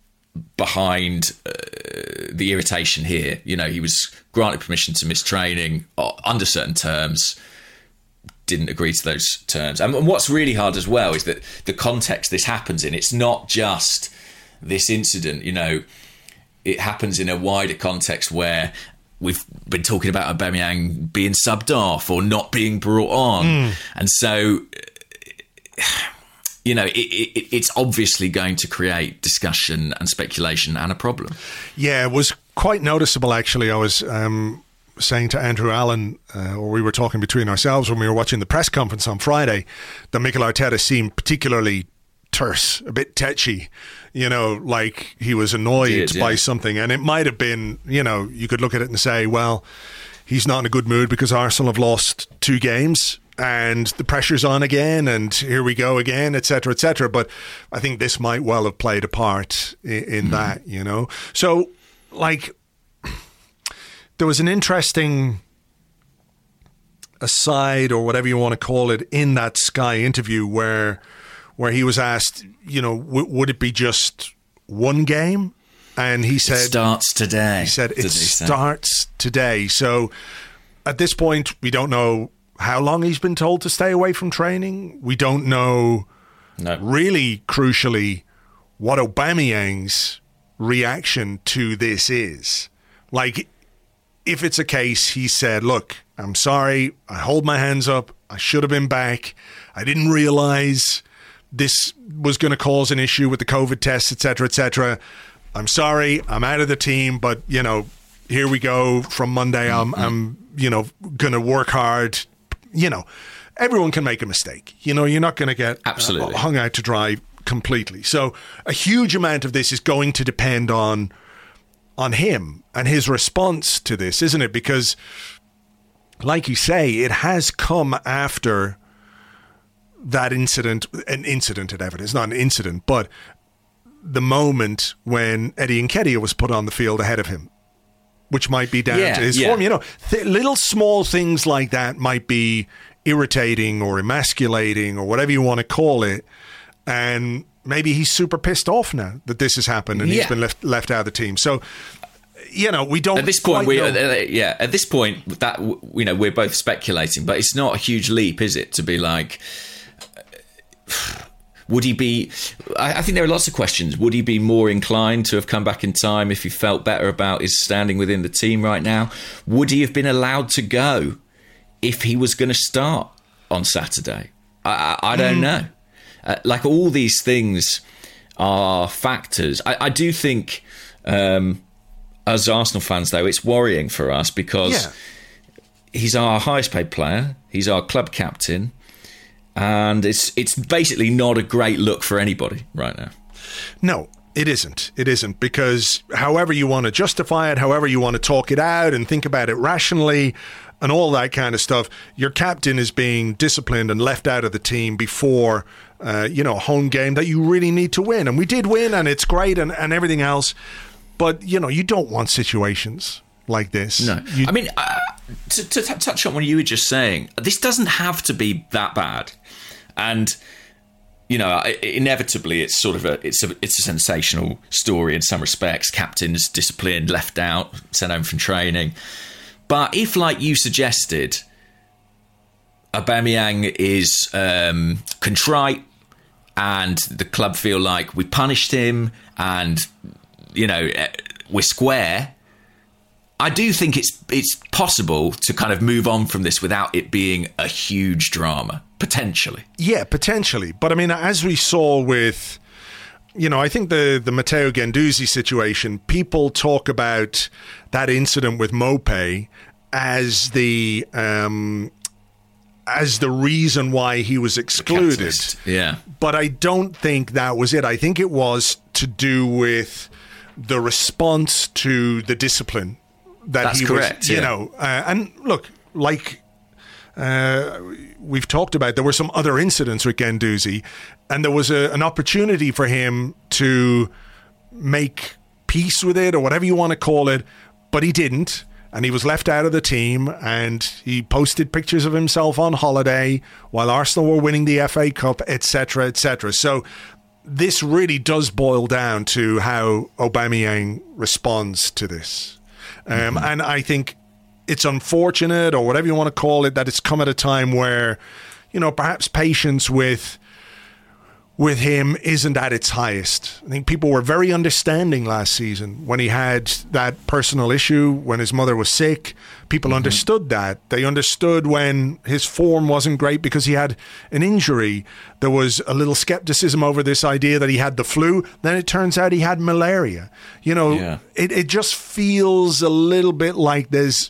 behind uh, the irritation here. You know, he was granted permission to miss training under certain terms, didn't agree to those terms. And what's really hard as well is that the context this happens in, it's not just this incident, you know, it happens in a wider context where we've been talking about Aubameyang being subbed off or not being brought on. Mm. And so, you know, it, it, it's obviously going to create discussion and speculation and a problem. Yeah, it was quite noticeable, actually. I was um, saying to Andrew Allen, uh, or we were talking between ourselves when we were watching the press conference on Friday, that Mikel Arteta seemed particularly terse, a bit tetchy, you know, like he was annoyed he is, yeah. by something. And it might have been, you know, you could look at it and say, well, he's not in a good mood because Arsenal have lost two games and the pressure's on again and here we go again, et cetera, et cetera. But I think this might well have played a part in, in mm. that, you know. So, like, there was an interesting aside or whatever you want to call it in that Sky interview where where he was asked, you know, w- would it be just one game? And he said... It starts today. He said, it starts today. So at this point, we don't know how long he's been told to stay away from training. We don't know, no. really crucially, what Aubameyang's reaction to this is. Like, if it's a case, he said, look, I'm sorry, I hold my hands up, I should have been back, I didn't realise this was going to cause an issue with the COVID tests, et cetera, et cetera. I'm sorry, I'm out of the team, but, you know, here we go. From Monday, I'm, mm-hmm. I'm you know, going to work hard. You know, everyone can make a mistake. You know, you're not going to get Absolutely. Uh, hung out to dry completely. So a huge amount of this is going to depend on on him and his response to this, isn't it? Because, like you say, it has come after that incident, an incident at Everton. It's not an incident, but the moment when Eddie Nketiah was put on the field ahead of him, which might be down yeah, to his yeah. form. You know, th- little small things like that might be irritating or emasculating or whatever you want to call it. And maybe he's super pissed off now that this has happened and yeah. he's been left left out of the team. So, you know, we don't. At this point, we know. uh, yeah. At this point, that you know, we're both speculating, but it's not a huge leap, is it, to be like. Would he be... I think there are lots of questions. Would he be more inclined to have come back in time if he felt better about his standing within the team right now? Would he have been allowed to go if he was going to start on Saturday? I, I, I don't mm. know. Uh, like, all these things are factors. I, I do think, um, as Arsenal fans, though, it's worrying for us because yeah. he's our highest paid player. He's our club captain. And it's it's basically not a great look for anybody right now. No, it isn't. It isn't, because however you want to justify it, however you want to talk it out and think about it rationally, and all that kind of stuff. Your captain is being disciplined and left out of the team before, uh, you know, a home game that you really need to win. And we did win, and it's great and, and everything else. But, you know, you don't want situations like this. No. You, I mean, uh, to, to t- touch on what you were just saying, this doesn't have to be that bad. And, you know, inevitably it's sort of a it's a it's a sensational story in some respects. Captains disciplined, left out, sent home from training. But if, like you suggested, Aubameyang is um, contrite and the club feel like we punished him and, you know, we're square, I do think it's it's possible to kind of move on from this without it being a huge drama, potentially. Yeah, potentially. But I mean, as we saw with, you know, I think the, the Matteo Guendouzi situation, people talk about that incident with Mopé as the um, as the reason why he was excluded. Yeah. But I don't think that was it. I think it was to do with the response to the discipline that That's he correct, was, you yeah. know, uh, and look, like uh, we've talked about, there were some other incidents with Guendouzi, and there was a, an opportunity for him to make peace with it or whatever you want to call it, but he didn't, and he was left out of the team, and he posted pictures of himself on holiday while Arsenal were winning the F A Cup, et cetera, et cetera. So this really does boil down to how Aubameyang responds to this. Um, mm-hmm. And I think it's unfortunate, or whatever you want to call it, that it's come at a time where, you know, perhaps patience with with him isn't at its highest. I think people were very understanding last season when he had that personal issue, when his mother was sick. People mm-hmm. understood that. They understood when his form wasn't great because he had an injury. There was a little skepticism over this idea that he had the flu. Then it turns out he had malaria. You know, yeah. it, it just feels a little bit like there's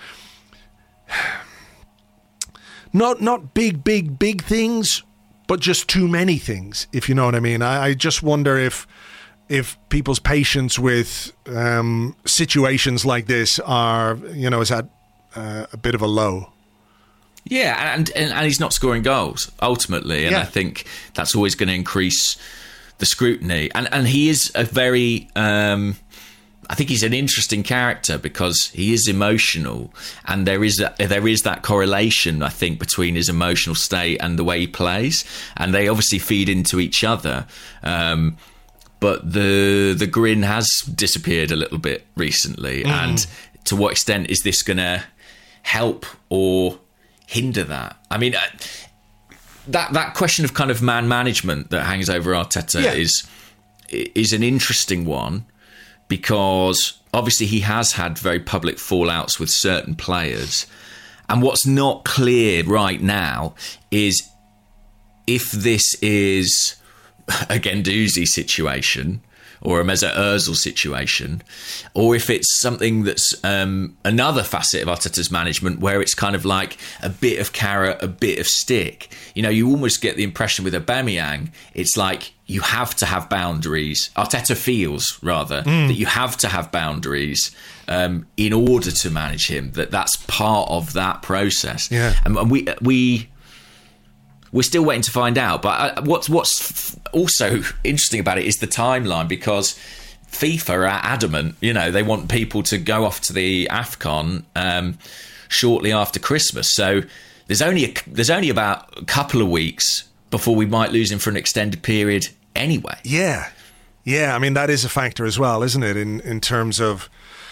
not not big, big, big things, but just too many things, if you know what I mean. I, I just wonder if if people's patience with um, situations like this are, you know, is at uh, a bit of a low. Yeah, and, and and he's not scoring goals ultimately, and Yeah. I think that's always going to increase the scrutiny. And and he is a very, um, I think he's an interesting character because he is emotional, and there is that, there is that correlation, I think, between his emotional state and the way he plays, and they obviously feed into each other. Um, but the the grin has disappeared a little bit recently, mm. and to what extent is this going to help or hinder that? I mean, uh, that that question of kind of man management that hangs over Arteta Yeah. is is an interesting one, because obviously he has had very public fallouts with certain players, and what's not clear right now is if this is a Guendouzi situation or a Mesut Ozil situation, or if it's something that's um, another facet of Arteta's management where it's kind of like a bit of carrot, a bit of stick. You know, you almost get the impression with Aubameyang, it's like you have to have boundaries. Arteta feels, rather, mm. that you have to have boundaries um, in order to manage him, that that's part of that process. Yeah. And, and we... we We're still waiting to find out. But what's what's also interesting about it is the timeline, because FIFA are adamant, you know, they want people to go off to the AFCON um, shortly after Christmas. So there's only a, there's only about a couple of weeks before we might lose him for an extended period anyway. Yeah. Yeah, I mean, that is a factor as well, isn't it, in, in terms of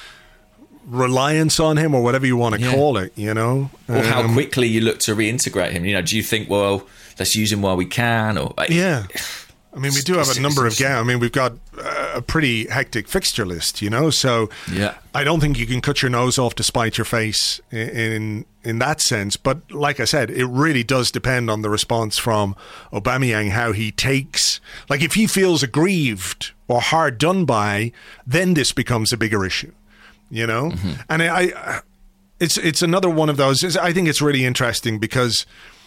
reliance on him, or whatever you want to Yeah. call it, you know? Or how Um, quickly you look to reintegrate him. You know, do you think, well, let's use him while we can? Or Yeah. I mean, we do have It's- a number of it's- games. I mean, we've got uh, a pretty hectic fixture list, you know? So Yeah. I don't think you can cut your nose off to spite your face in, in in that sense. But like I said, it really does depend on the response from Aubameyang, how he takes... Like, if he feels aggrieved or hard done by, then this becomes a bigger issue, you know? Mm-hmm. And I, I, it's it's another one of those... I think it's really interesting because...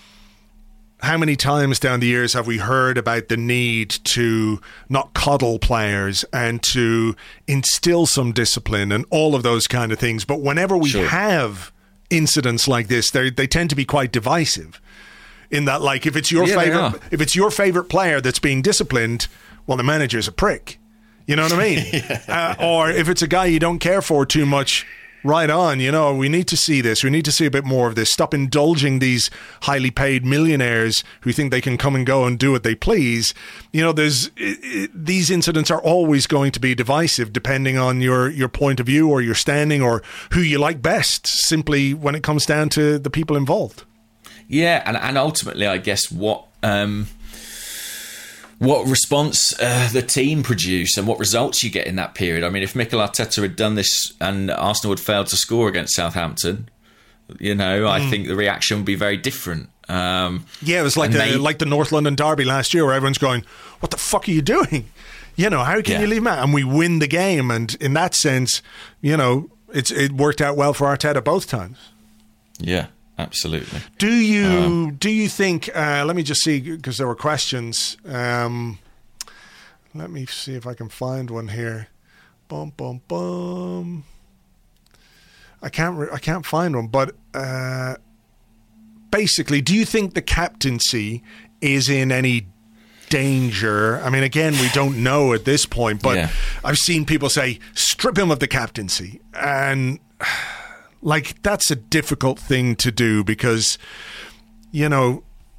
How many times down the years have we heard about the need to not coddle players and to instill some discipline and all of those kind of things? But whenever we Sure. have incidents like this, they they tend to be quite divisive. In that, like, if it's your Yeah, they favorite, are. if it's your favorite player that's being disciplined, well, the manager's a prick. You know what I mean? yeah. uh, or if it's a guy you don't care for too much, right on. You know, we need to see this. We need to see a bit more of this. Stop indulging these highly paid millionaires who think they can come and go and do what they please. You know, there's it, it, these incidents are always going to be divisive, depending on your your point of view or your standing or who you like best. Simply when it comes down to the people involved. Yeah, and, and ultimately, I guess what um, what response uh, the team produce and what results you get in that period. I mean, if Mikel Arteta had done this and Arsenal had failed to score against Southampton, you know, mm. I think the reaction would be very different. Um, yeah, it was like the they, like the North London derby last year, where everyone's going, "What the fuck are you doing? You know, how can yeah. you leave him out?" And we win the game, and in that sense, you know, it's it worked out well for Arteta both times. Yeah. Absolutely. Do you um, do you think? Uh, let me just see, because there were questions. Um, let me see if I can find one here. Bum bum bum. I can't. Re- I can't find one. But uh, basically, do you think the captaincy is in any danger? I mean, again, we don't know at this point. But yeah. I've seen people say, strip him of the captaincy, and. Like, that's a difficult thing to do because, you know,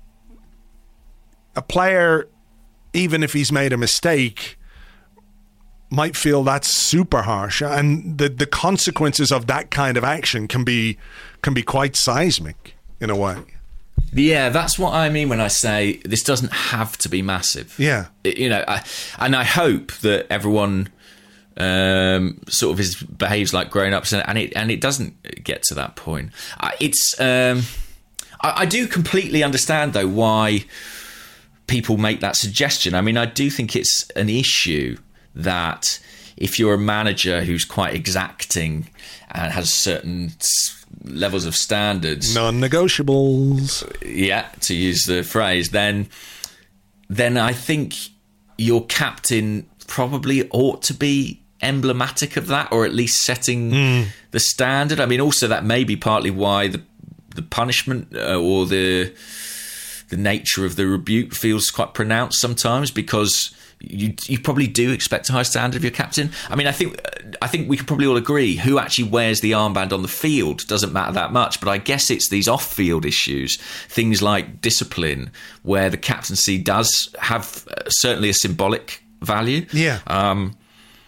a player, even if he's made a mistake, might feel that's super harsh. And the, the consequences of that kind of action can be can be quite seismic in a way. Yeah, that's what I mean when I say this doesn't have to be massive. Yeah. It, you know, I, and I hope that everyone... Um, sort of is behaves like grown-ups, and, and it and it doesn't get to that point. Uh, it's um, I, I do completely understand though why people make that suggestion. I mean, I do think it's an issue that if you're a manager who's quite exacting and has certain levels of standards, non-negotiables, yeah, to use the phrase, then then I think your captain probably ought to be emblematic of that, or at least setting mm. the standard. I mean, also that may be partly why the the punishment uh, or the the nature of the rebuke feels quite pronounced sometimes, because you you probably do expect a high standard of your captain. I mean, I think I think we can probably all agree who actually wears the armband on the field doesn't matter that much, but I guess it's these off-field issues, things like discipline, where the captaincy does have uh, certainly a symbolic value. Yeah. Um,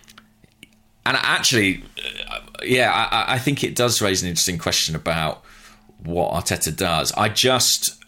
and actually, uh, yeah, I, I think it does raise an interesting question about what Arteta does. I just,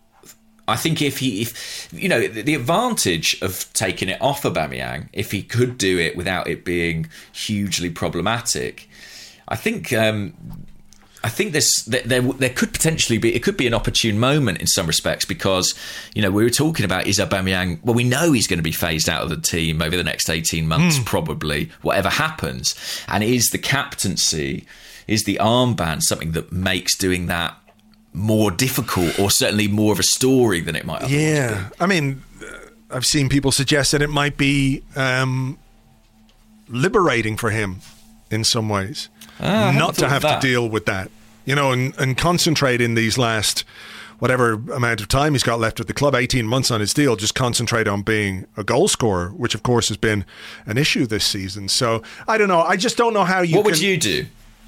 I think if he, if you know, the, the advantage of taking it off Aubameyang, if he could do it without it being hugely problematic, I think. Um, I think this there, there there could potentially be it could be an opportune moment in some respects, because you know we were talking about, is Aubameyang, well, we know he's going to be phased out of the team over the next eighteen months mm. probably, whatever happens, and is the captaincy, is the armband something that makes doing that more difficult, or certainly more of a story than it might otherwise yeah be? I mean, I've seen people suggest that it might be um, liberating for him in some ways. Ah, not to have to deal with that, you know, and, and concentrate in these last whatever amount of time he's got left at the club, eighteen months on his deal, just concentrate on being a goal scorer, which of course has been an issue this season. So I don't know. I just don't know how you What can, would you do?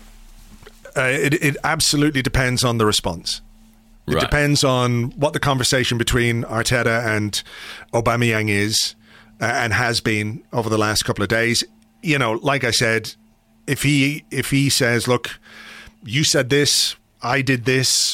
Uh, it, it absolutely depends on the response. It right. depends on what the conversation between Arteta and Aubameyang is uh, and has been over the last couple of days. You know, like I said, If he if he says, look, you said this, I did this,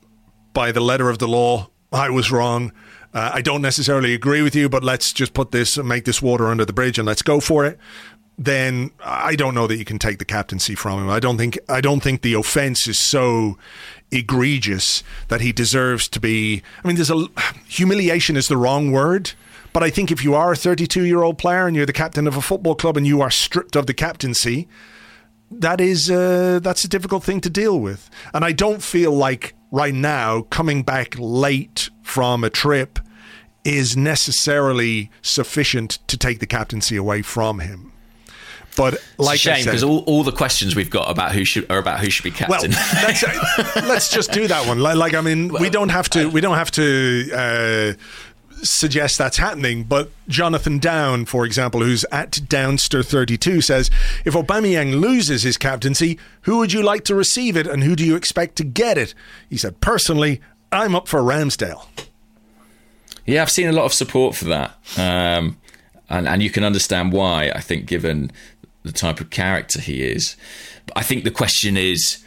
by the letter of the law, I was wrong. Uh, I don't necessarily agree with you, but let's just put this and make this water under the bridge and let's go for it. Then I don't know that you can take the captaincy from him. I don't think I don't think the offence is so egregious that he deserves to be. I mean, there's a humiliation is the wrong word. But I think if you are a thirty-two-year-old player and you're the captain of a football club and you are stripped of the captaincy, that is uh, that's a difficult thing to deal with. And I don't feel like right now coming back late from a trip is necessarily sufficient to take the captaincy away from him. But like it's a shame because all, all the questions we've got about who should are about who should be captain. Well, let's, uh, let's just do that one. Like, like I mean, well, we don't have to. We don't have to. Uh, suggest that's happening, but Jonathan Down, for example, who's at Downster thirty-two, says, if Aubameyang loses his captaincy, who would you like to receive it and who do you expect to get it? He said, personally, I'm up for Ramsdale. Yeah, I've seen a lot of support for that, um, and, and you can understand why, I think, given the type of character he is. But I think the question is,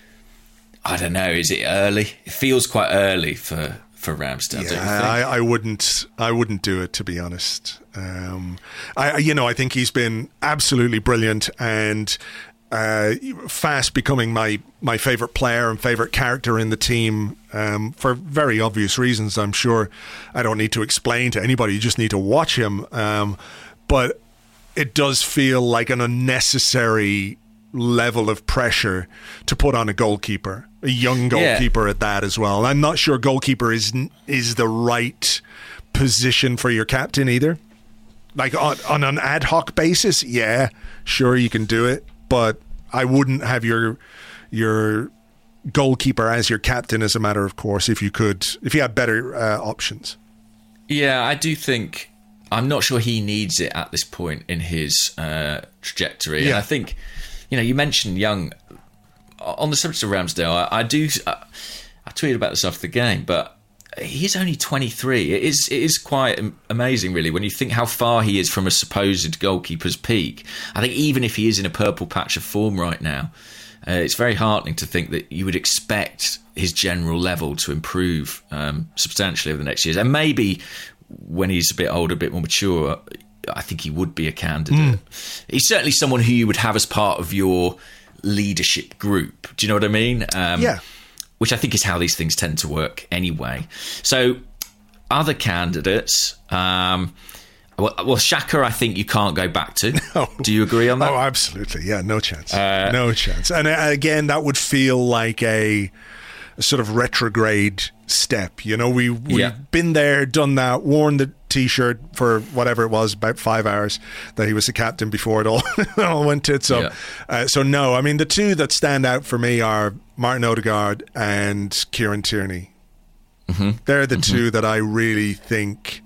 I don't know, is it early? It feels quite early for for Ramsdale. Yeah, don't you think? I, I wouldn't. I wouldn't do it, to be honest. Um, I, you know, I think he's been absolutely brilliant and uh, fast becoming my my favorite player and favorite character in the team um, for very obvious reasons. I'm sure I don't need to explain to anybody. You just need to watch him. Um, but it does feel like an unnecessary level of pressure to put on a goalkeeper, a young goalkeeper yeah. at that as well. I'm not sure goalkeeper is is the right position for your captain either. Like on, on an ad hoc basis, yeah, sure you can do it, but I wouldn't have your your goalkeeper as your captain as a matter of course if you could, if you had better uh, options. Yeah, I do think, I'm not sure he needs it at this point in his uh, trajectory. Yeah. And I think, you know, you mentioned young. On the subject of Ramsdale, I, I do. I, I tweeted about this after the game, but he's only twenty-three. It is. It is quite amazing, really, when you think how far he is from a supposed goalkeeper's peak. I think even if he is in a purple patch of form right now, uh, it's very heartening to think that you would expect his general level to improve um, substantially over the next years, and maybe when he's a bit older, a bit more mature, I think he would be a candidate. Mm. He's certainly someone who you would have as part of your leadership group. Do you know what I mean? Um, yeah. Which I think is how these things tend to work anyway. So, other candidates. Um, well, well, Xhaka, I think you can't go back to. No. Do you agree on that? Oh, absolutely. Yeah, no chance. Uh, no chance. And uh, again, that would feel like a, a sort of retrograde step. You know, we, we've yeah. been there, done that, worn the T-shirt for whatever it was, about five hours that he was the captain before it all, it all went tits up. Yeah. Uh, so no, I mean, the two that stand out for me are Martin Odegaard and Kieran Tierney. Mm-hmm. They're the mm-hmm. two that I really think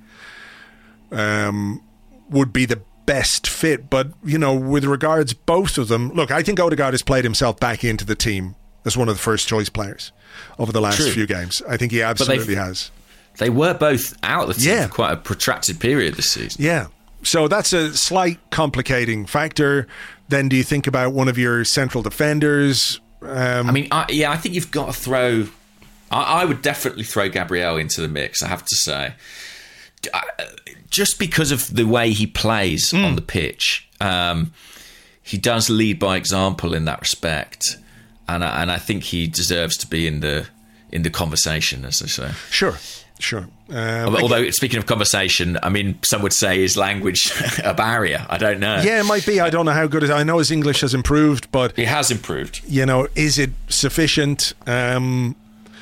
um, would be the best fit. But, you know, with regards both of them, look, I think Odegaard has played himself back into the team as one of the first choice players over the last True. few games. I think he absolutely has. They were both out of the team yeah. for quite a protracted period this season. Yeah. So that's a slight complicating factor. Then do you think about one of your central defenders? Um, I mean, I, yeah, I think you've got to throw... I, I would definitely throw Gabriel into the mix, I have to say. I, just because of the way he plays mm. on the pitch. Um, he does lead by example in that respect. And I, and I think he deserves to be in the in the conversation, as they say. Sure, sure. Um, Although, again, speaking of conversation, I mean, some would say is language a barrier? I don't know. Yeah, it might be. I don't know how good it is. I know his English has improved, but... It has improved. You know, is it sufficient? Um,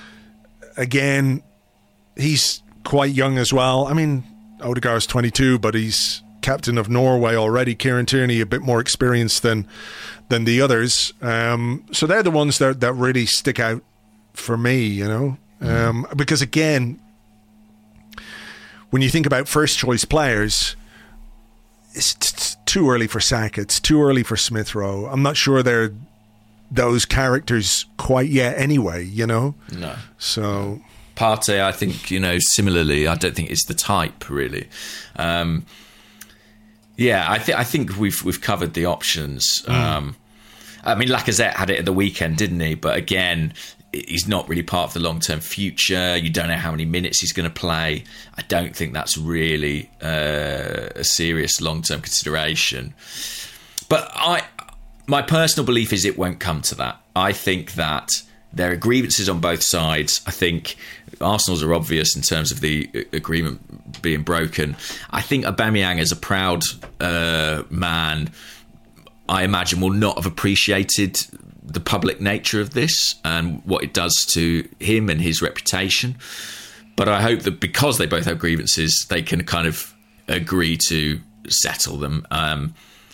again, he's quite young as well. I mean, Odegaard's twenty-two, but he's captain of Norway already. Kieran Tierney, a bit more experienced than... than the others. Um, so they're the ones that, that really stick out for me, you know. Um, mm. Because again, when you think about first choice players, it's t- too early for Saka. It's too early for Smith Rowe. I'm not sure they're those characters quite yet anyway, you know. No. So Partey, I think, you know, similarly, I don't think it's the type really. Um, yeah, I think I think we've we've covered the options. Mm. Um, I mean, Lacazette had it at the weekend, didn't he? But again, he's not really part of the long-term future. You don't know how many minutes he's going to play. I don't think that's really uh, a serious long-term consideration. But I, my personal belief is it won't come to that. I think that there are grievances on both sides. I think Arsenal's are obvious in terms of the agreement being broken. I think Aubameyang, as a proud uh, man, I imagine will not have appreciated the public nature of this and what it does to him and his reputation. But I hope that because they both have grievances, they can kind of agree to settle them. Um,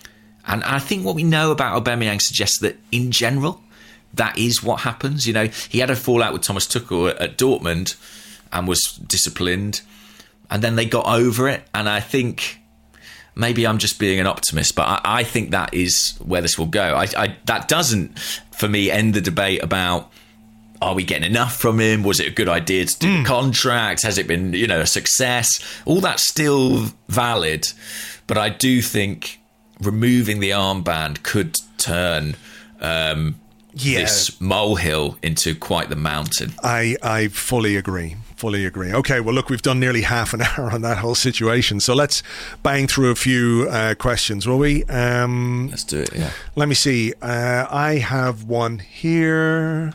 And I think what we know about Aubameyang suggests that in general, that is what happens. You know, he had a fallout with Thomas Tuchel at, at Dortmund and was disciplined, and then they got over it. And I think maybe I'm just being an optimist, but I, I think that is where this will go. I, I, that doesn't, for me, end the debate about, are we getting enough from him? Was it a good idea to do mm. the contract? Has it been, you know, a success? All that's still valid, but I do think removing the armband could turn um, yeah. this molehill into quite the mountain. I, I fully agree. Fully agree. Okay, well, look, we've done nearly half an hour on that whole situation, so let's bang through a few uh, questions, will we? Um, let's do it, yeah. Let me see. Uh, I have one here.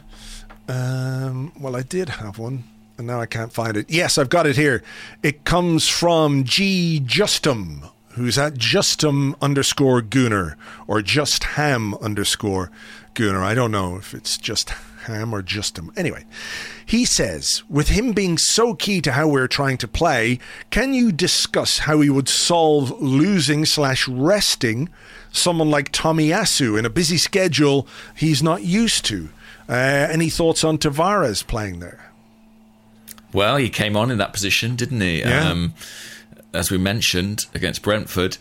Um, well, I did have one, and now I can't find it. Yes, I've got it here. It comes from G. Justum, who's at Justum underscore Gooner, or Just Ham underscore Gooner. I don't know if it's just Ham or Justum. Anyway, he says, with him being so key to how we're trying to play, can you discuss how he would solve losing slash resting someone like Tomiyasu in a busy schedule he's not used to? Uh, any thoughts on Tavares playing there? Well, he came on in that position, didn't he? Yeah. Um, as we mentioned, against Brentford.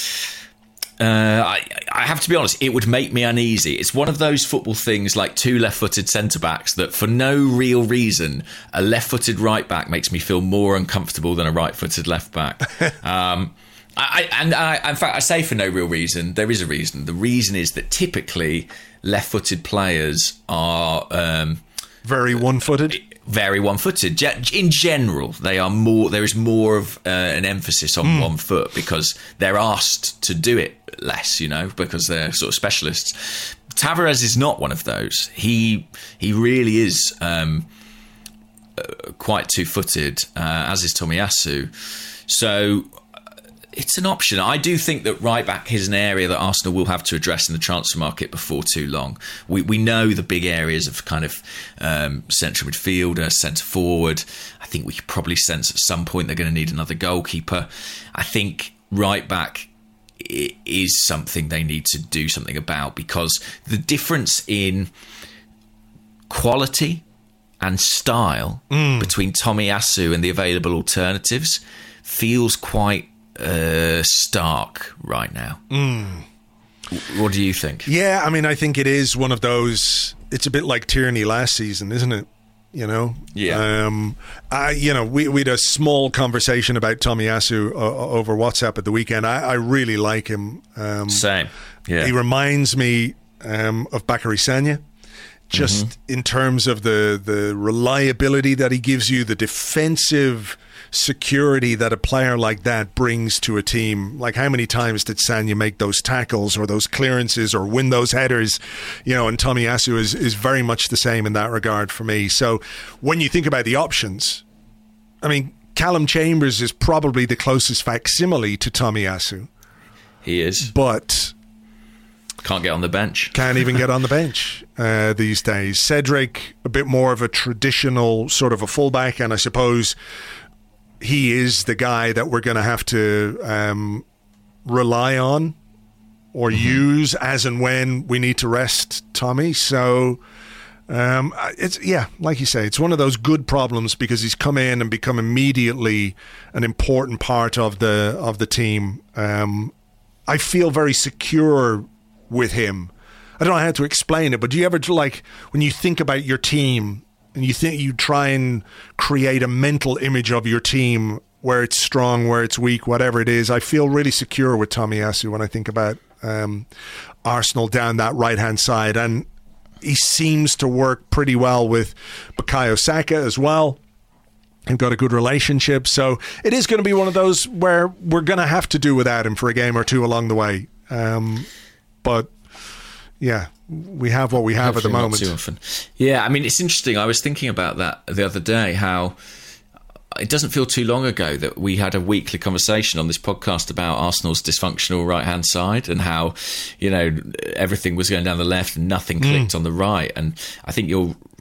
Uh, I, I have to be honest, it would make me uneasy. It's one of those football things like two left-footed centre-backs that for no real reason, a left-footed right-back makes me feel more uncomfortable than a right-footed left-back. um, I, and I, in fact, I say for no real reason. There is a reason. The reason is that typically left-footed players are... Um, very one-footed? Very one-footed. In general, they are more. There is more of uh, an emphasis on mm. one foot because they're asked to do it less, you know, because they're sort of specialists. Tavares is not one of those. He he really is um, uh, quite two-footed, uh, as is Tomiyasu. So it's an option. I do think that right back is an area that Arsenal will have to address in the transfer market before too long. We we know the big areas of kind of um, central midfielder, centre forward. I think we could probably sense at some point they're going to need another goalkeeper. I think right back is something they need to do something about because the difference in quality and style mm. between Tomiyasu and the available alternatives feels quite Uh, stark right now. Mm. What do you think? Yeah, I mean, I think it is one of those. It's a bit like Tierney last season, isn't it? You know, yeah. Um, I, you know, we we had a small conversation about Tomiyasu uh, over WhatsApp at the weekend. I, I really like him. Um, Same. Yeah. He reminds me um, of Bakary Sagna. Just mm-hmm. in terms of the the reliability that he gives you, the defensive security that a player like that brings to a team. Like, how many times did Sagna make those tackles or those clearances or win those headers? You know, and Tomiyasu is, is very much the same in that regard for me. So when you think about the options, I mean, Callum Chambers is probably the closest facsimile to Tomiyasu. He is. But can't get on the bench. Can't even get on the bench uh, these days. Cedric, a bit more of a traditional sort of a fullback, and I suppose he is the guy that we're going to have to um, rely on or mm-hmm. use as and when we need to rest Tommy. So um, it's yeah, like you say, it's one of those good problems because he's come in and become immediately an important part of the of the team. Um, I feel very secure with him. I don't know how to explain it, but do you ever, like, when you think about your team and you think you try and create a mental image of your team where it's strong, where it's weak, whatever it is, I feel really secure with Tomiyasu when I think about um, Arsenal down that right-hand side. And he seems to work pretty well with Bukayo Saka as well. They've got a good relationship. So it is going to be one of those where we're going to have to do without him for a game or two along the way. Um, but, yeah, we have what we have Hopefully at the moment. Not too often. Yeah, I mean, it's interesting. I was thinking about that the other day, how it doesn't feel too long ago that we had a weekly conversation on this podcast about Arsenal's dysfunctional right-hand side and how, you know, everything was going down the left and nothing clicked mm. on the right. And I think you're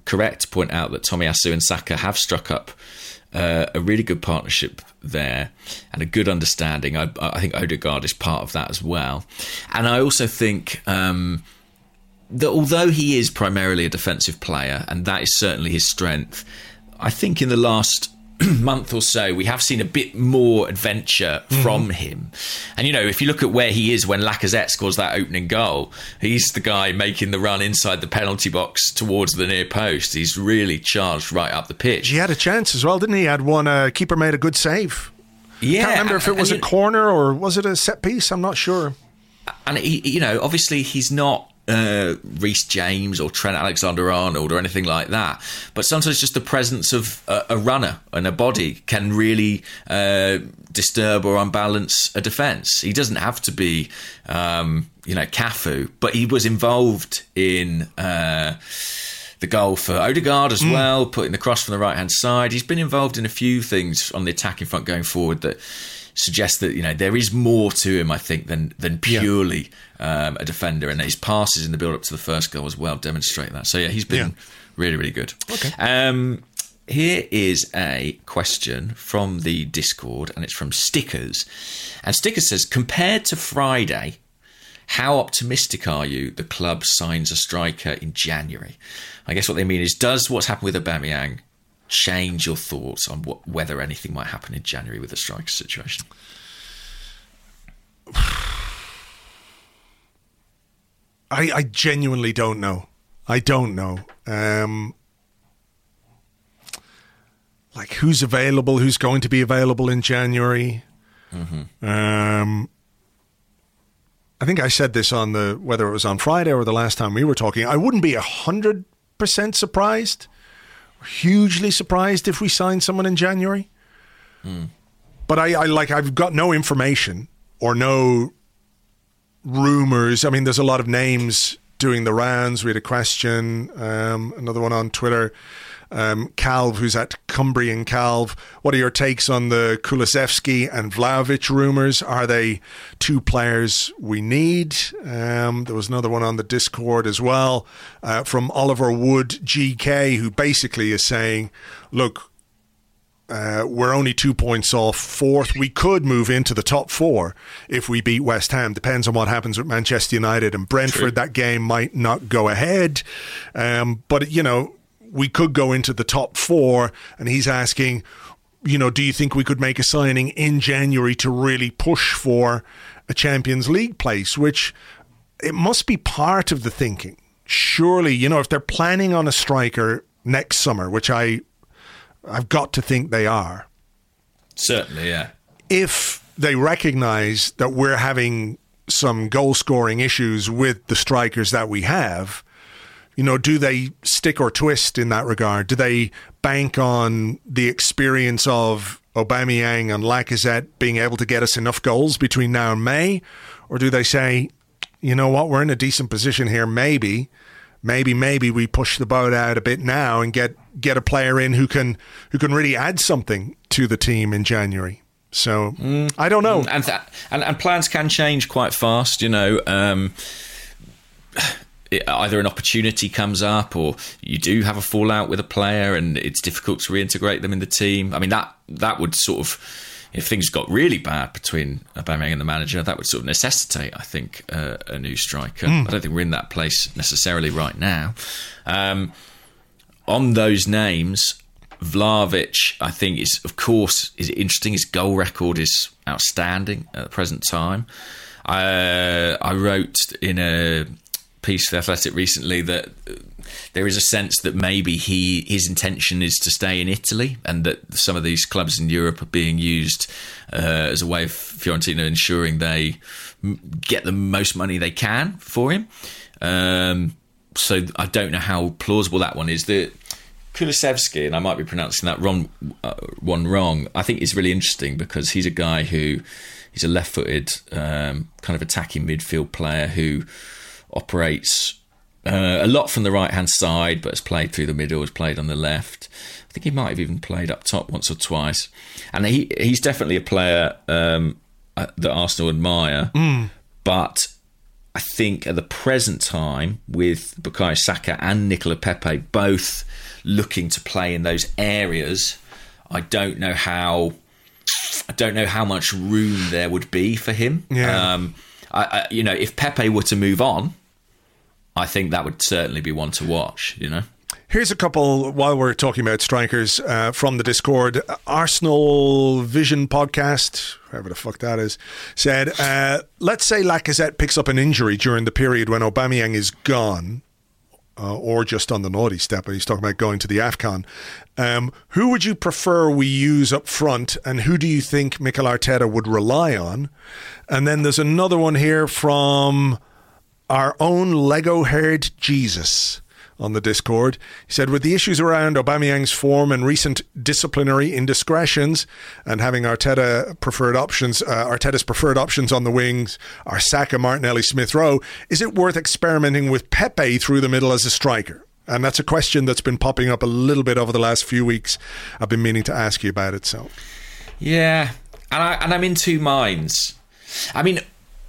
correct to point out that Tomiyasu and Saka have struck up uh, a really good partnership there and a good understanding. I, I think Odegaard is part of that as well. And I also think um, that although he is primarily a defensive player, and that is certainly his strength, I think in the last month or so we have seen a bit more adventure mm-hmm. from him. And you know, if you look at where he is when Lacazette scores that opening goal, he's the guy making the run inside the penalty box towards the near post. He's really charged right up the pitch. He had a chance as well, didn't he? He had one, uh, keeper made a good save. Yeah, I can't remember if it was a corner or was it a set piece. I'm not sure. And he, you know, obviously he's not Uh, Reece James or Trent Alexander-Arnold or anything like that, but sometimes just the presence of a, a runner and a body can really uh, disturb or unbalance a defence. He doesn't have to be um, you know, Cafu, but he was involved in uh, the goal for Odegaard as mm. well, putting the cross from the right hand side. He's been involved in a few things on the attacking front going forward that suggests that, you know, there is more to him, I think, than than purely yeah. um, a defender, and his passes in the build up to the first goal as well demonstrate that. So yeah, he's been yeah. really, really good. Okay. Um, here is a question from the Discord, and it's from Stickers, and Stickers says, compared to Friday, how optimistic are you the club signs a striker in January? I guess what they mean is, does what's happened with Aubameyang change your thoughts on what, whether anything might happen in January with the striker situation? I, I genuinely don't know. I don't know. Um, like, who's available? Who's going to be available in January? Mm-hmm. Um, I think I said this on the, whether it was on Friday or the last time we were talking, I wouldn't be a hundred percent surprised. Hugely surprised if we sign someone in January. Mm. But I, I like I've got no information or no rumors. I mean, there's a lot of names doing the rounds. We had a question, um, another one on Twitter. Um, Calv, who's at Cumbrian Calv, what are your takes on the Kulusevski and Vlahovic rumours? Are they two players we need? Um, there was another one on the Discord as well uh, from Oliver Wood G K, who basically is saying, look, uh, we're only two points off fourth. We could move into the top four if we beat West Ham. Depends on what happens with Manchester United and Brentford. True. That game might not go ahead. Um, but, you know, we could go into the top four, and he's asking, you know, do you think we could make a signing in January to really push for a Champions League place? Which it must be part of the thinking. Surely, you know, if they're planning on a striker next summer, which I, I've got to think they are. Certainly, yeah. If they recognise that we're having some goal-scoring issues with the strikers that we have, you know, do they stick or twist in that regard? Do they bank on the experience of Aubameyang and Lacazette being able to get us enough goals between now and May? Or do they say, you know what, we're in a decent position here, maybe, maybe, maybe we push the boat out a bit now and get, get a player in who can who can really add something to the team in January? So, mm. I don't know. And, th- and and plans can change quite fast, you know. Um It, either an opportunity comes up or you do have a fallout with a player and it's difficult to reintegrate them in the team. I mean, that that would sort of, if things got really bad between Aubameyang and the manager, that would sort of necessitate, I think, uh, a new striker. Mm. I don't think we're in that place necessarily right now. Um, on those names, Vlahovic, I think, is, of course, is interesting. His goal record is outstanding at the present time. I, I wrote in a piece for The Athletic recently that there is a sense that maybe he his intention is to stay in Italy, and that some of these clubs in Europe are being used uh, as a way of Fiorentina ensuring they get the most money they can for him. Um, so I don't know how plausible that one is. The Kulusevski, and I might be pronouncing that wrong, uh, one wrong, I think is really interesting because he's a guy who he's a left-footed um, kind of attacking midfield player who operates uh, a lot from the right-hand side, but has played through the middle, has played on the left. I think he might have even played up top once or twice. And he he's definitely a player um, that Arsenal admire. Mm. But I think at the present time, with Bukayo Saka and Nicola Pepe both looking to play in those areas, I don't know how I don't know how much room there would be for him. Yeah. Um, I, I, you know, if Pepe were to move on, I think that would certainly be one to watch, you know. Here's a couple, while we're talking about strikers, uh, from the Discord. Arsenal Vision podcast, whoever the fuck that is, said, uh, let's say Lacazette picks up an injury during the period when Aubameyang is gone, uh, or just on the naughty step, and he's talking about going to the AFCON. Um, who would you prefer we use up front, and who do you think Mikel Arteta would rely on? And then there's another one here from our own Lego-haired Jesus on the Discord. He said, with the issues around Aubameyang's form and recent disciplinary indiscretions, and having Arteta preferred options, uh, Arteta's preferred options on the wings are Saka, Martinelli, Smith Rowe, is it worth experimenting with Pepe through the middle as a striker? And that's a question that's been popping up a little bit over the last few weeks. I've been meaning to ask you about it. So, yeah, and, I, and I'm in two minds. I mean,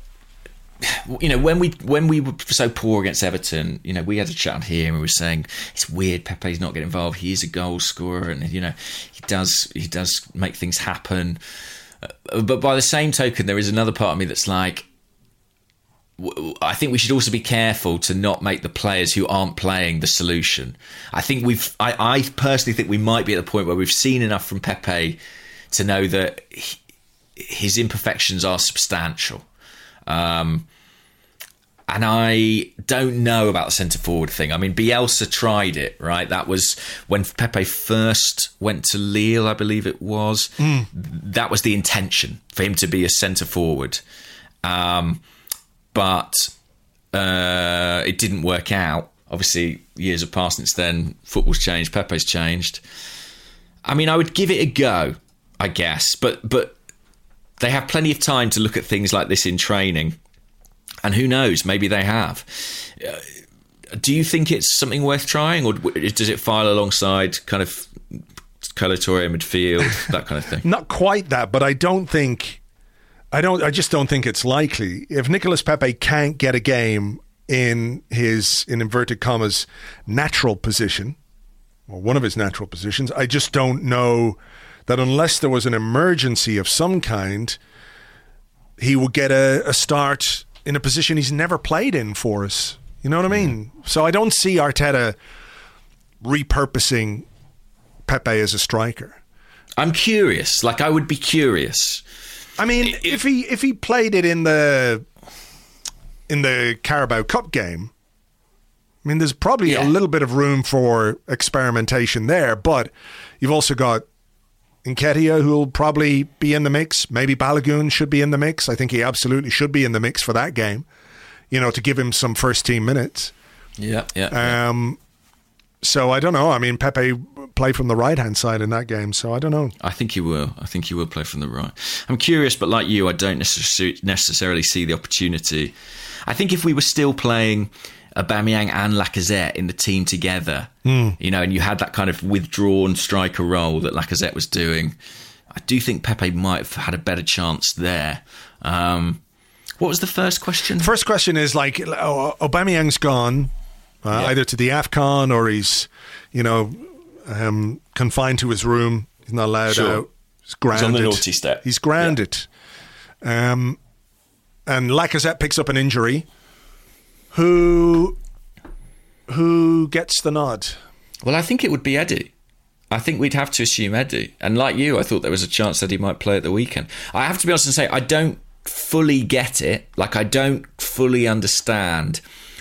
you know, when we when we were so poor against Everton, you know, we had a chat here and we were saying it's weird Pepe's not getting involved. He is a goal scorer, and you know, he does he does make things happen. Uh, but by the same token, there is another part of me that's like, w- I think we should also be careful to not make the players who aren't playing the solution. I think we've, I, I personally think we might be at the point where we've seen enough from Pepe to know that he, his imperfections are substantial. Um, and I don't know about the centre forward thing. I mean, Bielsa tried it, right? That was when Pepe first went to Lille, I believe it was. Mm. That was the intention, for him to be a centre forward. Um, but uh, it didn't work out. Obviously, years have passed since then. Football's changed. Pepe's changed. I mean, I would give it a go, I guess. But but they have plenty of time to look at things like this in training. And who knows, maybe they have. Uh, do you think it's something worth trying, or does it file alongside kind of Colo-Touré midfield, that kind of thing? Not quite that, but I don't think, I don't, I just don't think it's likely. If Nicolas Pepe can't get a game in his, in inverted commas, natural position, or one of his natural positions, I just don't know that unless there was an emergency of some kind, he would get a, a start in a position he's never played in for us. You know what I mean? Mm. So I don't see Arteta repurposing Pepe as a striker. I'm curious. Like, I would be curious. I mean, if, if he if he played it in the in the Carabao Cup game, I mean, there's probably yeah. a little bit of room for experimentation there. But you've also got Nketiah, who will probably be in the mix. Maybe Balogun should be in the mix. I think he absolutely should be in the mix for that game, you know, to give him some first team minutes. Yeah, yeah. Um, so I don't know. I mean, Pepe played from the right hand side in that game, so I don't know. I think he will. I think he will play from the right. I'm curious, but like you, I don't necess- necessarily see the opportunity. I think if we were still playing Aubameyang and Lacazette in the team together, mm. you know, and you had that kind of withdrawn striker role that Lacazette was doing, I do think Pepe might have had a better chance there. Um, what was the first question? First question is like, Aubameyang's gone, uh, yeah. either to the AFCON or he's, you know, um, confined to his room. He's not allowed sure. out. He's grounded. He's on the naughty step. He's grounded. Yeah. Um, and Lacazette picks up an injury. Who who gets the nod? Well, I think it would be Eddie. I think we'd have to assume Eddie. And like you, I thought there was a chance that he might play at the weekend. I have to be honest and say, I don't fully get it. Like, I don't fully understand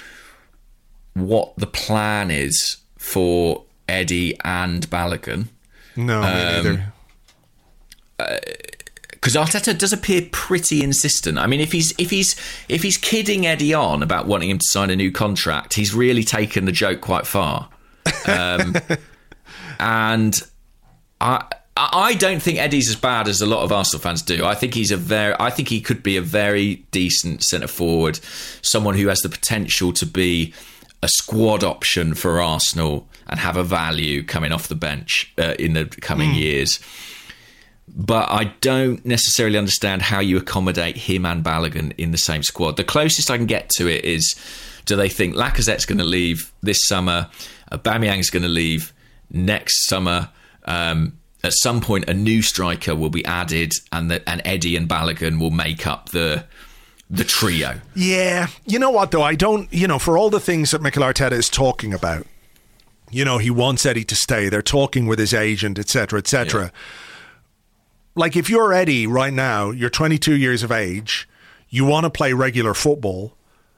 what the plan is for Eddie and Balogun. No, um, me neither. Uh, Because Arteta does appear pretty insistent. I mean, if he's if he's if he's kidding Eddie on about wanting him to sign a new contract, he's really taken the joke quite far. Um, and I I don't think Eddie's as bad as a lot of Arsenal fans do. I think he's a very I think he could be a very decent centre forward, someone who has the potential to be a squad option for Arsenal and have a value coming off the bench uh, in the coming mm. years. but I don't necessarily understand how you accommodate him and Balogun in the same squad. The closest I can get to it is, do they think Lacazette's going to leave this summer, Aubameyang's going to leave next summer, um, at some point a new striker will be added, and the, and Eddie and Balogun will make up the the trio? Yeah. You know what, though? I don't, you know, for all the things that Mikel Arteta is talking about, you know, he wants Eddie to stay. They're talking with his agent, et cetera, et cetera. Yeah. Like, if you're Eddie right now, you're twenty-two years of age, you want to play regular football,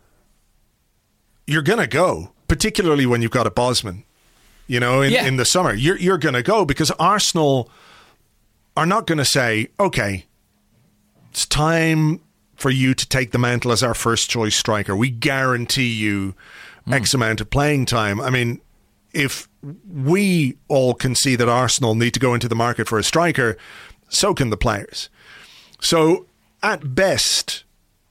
you're going to go, particularly when you've got a Bosman, you know, in, yeah. in the summer. You're, you're going to go because Arsenal are not going to say, okay, it's time for you to take the mantle as our first choice striker. We guarantee you mm. X amount of playing time. I mean, if we all can see that Arsenal need to go into the market for a striker, so can the players. So, at best,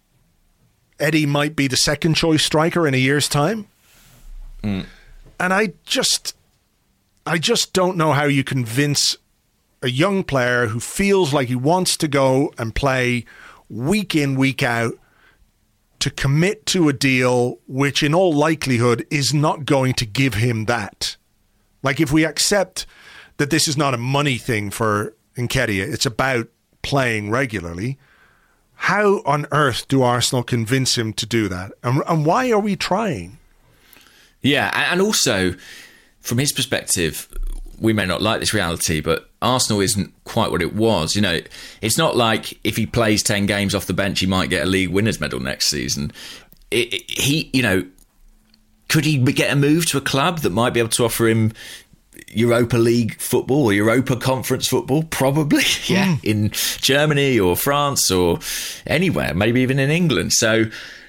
Eddie might be the second choice striker in a year's time. Mm. And I just, I just don't know how you convince a young player who feels like he wants to go and play week in, week out, to commit to a deal which in all likelihood is not going to give him that. Like, if we accept that this is not a money thing for Nketiah, it's about playing regularly, how on earth do Arsenal convince him to do that? And, and why are we trying? Yeah, and also, from his perspective, we may not like this reality, but Arsenal isn't quite what it was. You know, it's not like if he plays ten games off the bench, he might get a league winners medal next season. It, it, he, you know, could he get a move to a club that might be able to offer him Europa League football or Europa Conference football? Probably, yeah, mm. in Germany or France or anywhere, maybe even in England. So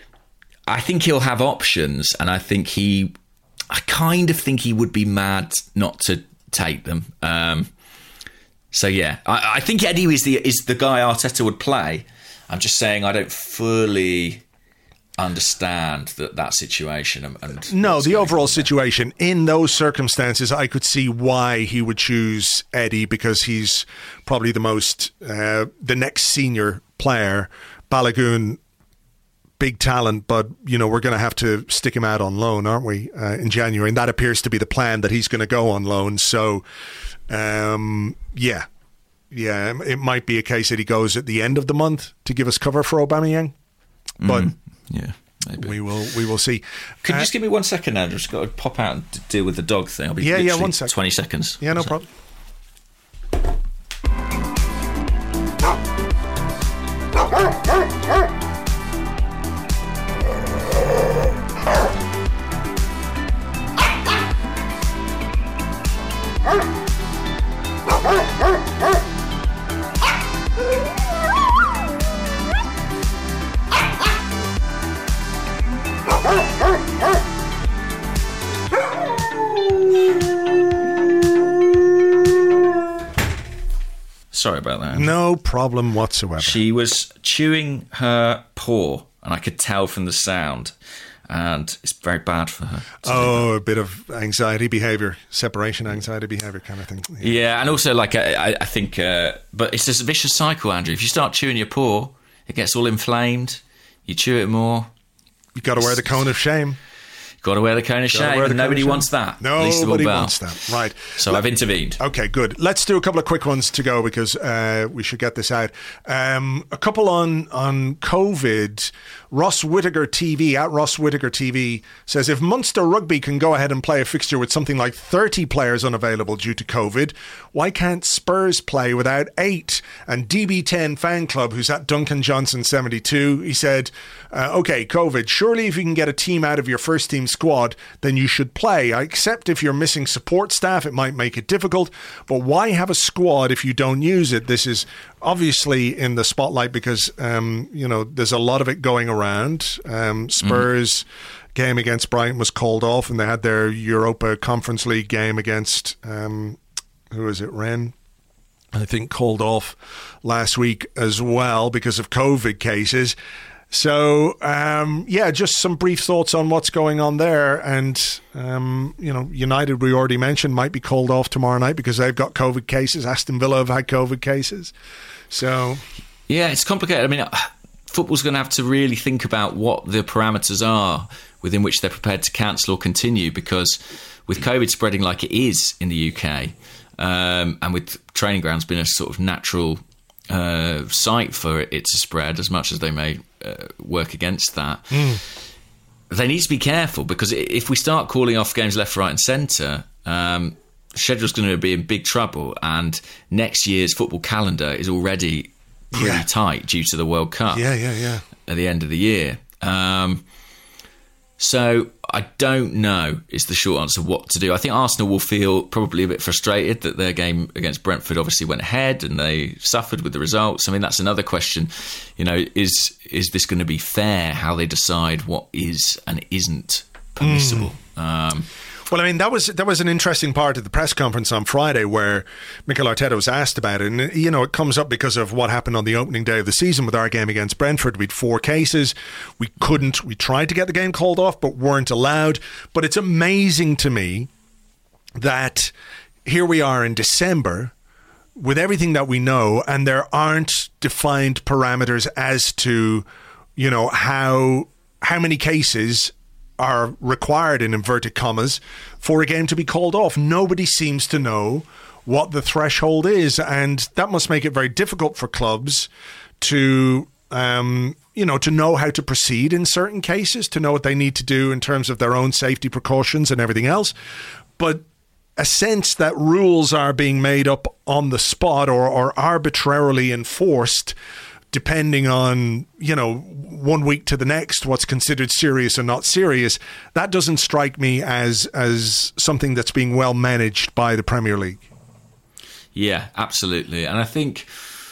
I think he'll have options, and I think he, I kind of think he would be mad not to take them. Um, so yeah, I, I think Eddie is the is the guy Arteta would play. I'm just saying I don't fully understand that that situation. And, and no, the overall situation in those circumstances, I could see why he would choose Eddie, because he's probably the most uh, the next senior player. Balogun, big talent, but you know, we're going to have to stick him out on loan, aren't we, uh, in January? And that appears to be the plan, that he's going to go on loan. So um, yeah yeah it might be a case that he goes at the end of the month to give us cover for Aubameyang, but mm. Yeah, maybe. We will we will see. Could uh, you just give me one second, Andrew? I've just got to pop out and deal with the dog thing. I'll be yeah, yeah, one second. twenty seconds. Yeah, no so. problem. Sorry about that. No problem whatsoever. She was chewing her paw, and I could tell from the sound, and it's very bad for her. Oh, a bit of anxiety behaviour, separation anxiety behaviour kind of thing. Yeah, yeah, and also, like, I, I think, uh, but it's this vicious cycle, Andrew. If you start chewing your paw, it gets all inflamed, you chew it more. You've got to wear the cone of shame. Got to wear the cone of shame, and nobody wants that. Nobody wants that, right. So Let, I've intervened. Okay, good. Let's do a couple of quick ones to go, because uh, we should get this out. Um, a couple on, on COVID. Ross Whittaker T V, at Ross Whittaker T V, says, if Munster Rugby can go ahead and play a fixture with something like thirty players unavailable due to COVID, why can't Spurs play without eight? And D B ten Fan Club, who's at Duncan Johnson seventy-two, he said, uh, okay, COVID, surely if you can get a team out of your first team squad, then you should play. I accept if you're missing support staff, it might make it difficult, but why have a squad if you don't use it? This is obviously in the spotlight because, um, you know, there's a lot of it going around. Um, Spurs mm-hmm. game against Brighton was called off, and they had their Europa Conference League game against, um, who is it, Rennes? I think called off last week as well because of COVID cases. So, um, yeah, just some brief thoughts on what's going on there. And, um, you know, United, we already mentioned, might be called off tomorrow night because they've got COVID cases. Aston Villa have had COVID cases. So, yeah, it's complicated. I mean, football's going to have to really think about what the parameters are within which they're prepared to cancel or continue, because with COVID spreading like it is in the U K, um, and with training grounds being a sort of natural uh, site for it to spread, as much as they may uh, work against that, mm. they need to be careful, because if we start calling off games left, right and centre, um, the schedule's going to be in big trouble, and next year's football calendar is already pretty yeah. tight due to the World Cup yeah, yeah, yeah. at the end of the year. Um, so I don't know is the short answer what to do. I think Arsenal will feel probably a bit frustrated that their game against Brentford obviously went ahead and they suffered with the results. I mean, that's another question. You know, is is this going to be fair, how they decide what is and isn't permissible? Mm. Um, Well, I mean, that was that was an interesting part of the press conference on Friday where Mikel Arteta was asked about it. And, you know, it comes up because of what happened on the opening day of the season with our game against Brentford. We'd four cases. We couldn't, we tried to get the game called off, but weren't allowed. But it's amazing to me that here we are in December with everything that we know, and there aren't defined parameters as to, you know, how how many cases are required, in inverted commas, for a game to be called off. Nobody seems to know what the threshold is, and that must make it very difficult for clubs to, um, you know, to know how to proceed in certain cases, to know what they need to do in terms of their own safety precautions and everything else. But a sense that rules are being made up on the spot or, or arbitrarily enforced, depending on, you know, one week to the next, what's considered serious or not serious, that doesn't strike me as as something that's being well managed by the Premier League. Yeah, absolutely. And I think,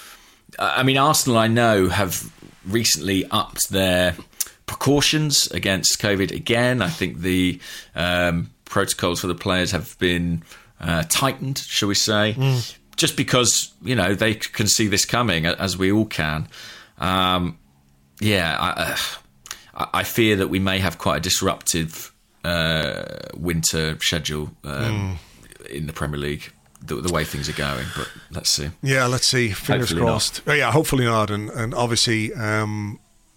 I mean, Arsenal, I know, have recently upped their precautions against COVID again. I think the um, protocols for the players have been uh, tightened, shall we say. Mm. Just because, you know, they can see this coming, as we all can. Um, yeah, I, uh, I fear that we may have quite a disruptive uh, winter schedule um, mm. in the Premier League, the, the way things are going. But let's see. Yeah, let's see. Fingers hopefully crossed. Oh, yeah, hopefully not. And, and obviously, um,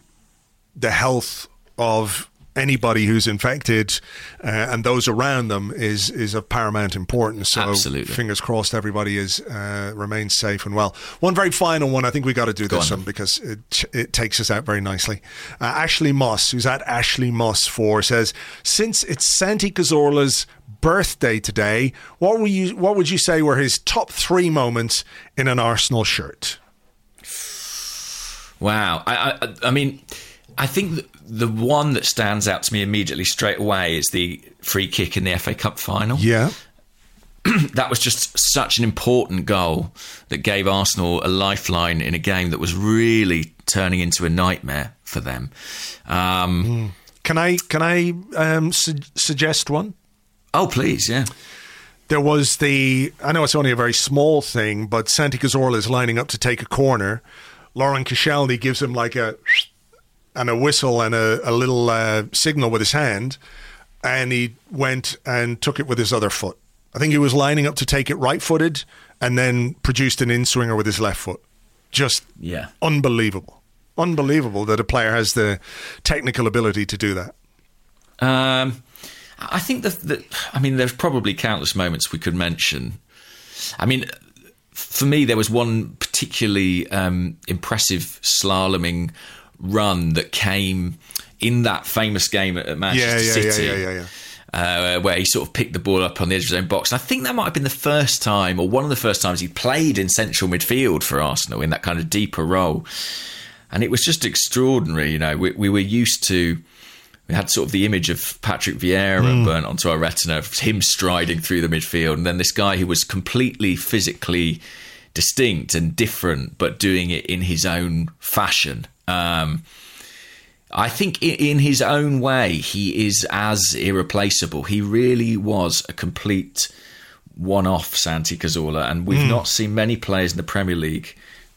the health of anybody who's infected uh, and those around them is is of paramount importance. So Absolutely. Fingers crossed everybody is uh, remains safe and well. One very final one, I think we got to do Go this on. one because it it takes us out very nicely. Uh, Ashley Moss, who's at Ashley Moss four, says, since it's Santi Cazorla's birthday today, what would you what would you say were his top three moments in an Arsenal shirt? Wow. I I, I mean, I think that the one that stands out to me immediately straight away is the free kick in the F A Cup final. Yeah. That was just such an important goal that gave Arsenal a lifeline in a game that was really turning into a nightmare for them. Um, mm. Can I can I um, su- suggest one? Oh, please, yeah. There was the, I know it's only a very small thing, but Santi Cazorla is lining up to take a corner. Lauren Koscielny gives him like a... and a whistle and a, a little uh, signal with his hand, and he went and took it with his other foot. I think he was lining up to take it right-footed and then produced an in-swinger with his left foot. Just yeah. unbelievable. Unbelievable that a player has the technical ability to do that. Um, I think that, that, I mean, there's probably countless moments we could mention. I mean, for me, there was one particularly um, impressive slaloming run that came in that famous game at Manchester yeah, yeah, City, yeah, yeah, yeah, yeah. Uh, where he sort of picked the ball up on the edge of his own box. And I think that might have been the first time, or one of the first times, he played in central midfield for Arsenal in that kind of deeper role. And it was just extraordinary. You know, we, we were used to, we had sort of the image of Patrick Vieira mm. burnt onto our retina, of him striding through the midfield, and then this guy who was completely physically distinct and different, but doing it in his own fashion. Um, I think in his own way, he is as irreplaceable. He really was a complete one-off, Santi Cazorla, and we've mm. not seen many players in the Premier League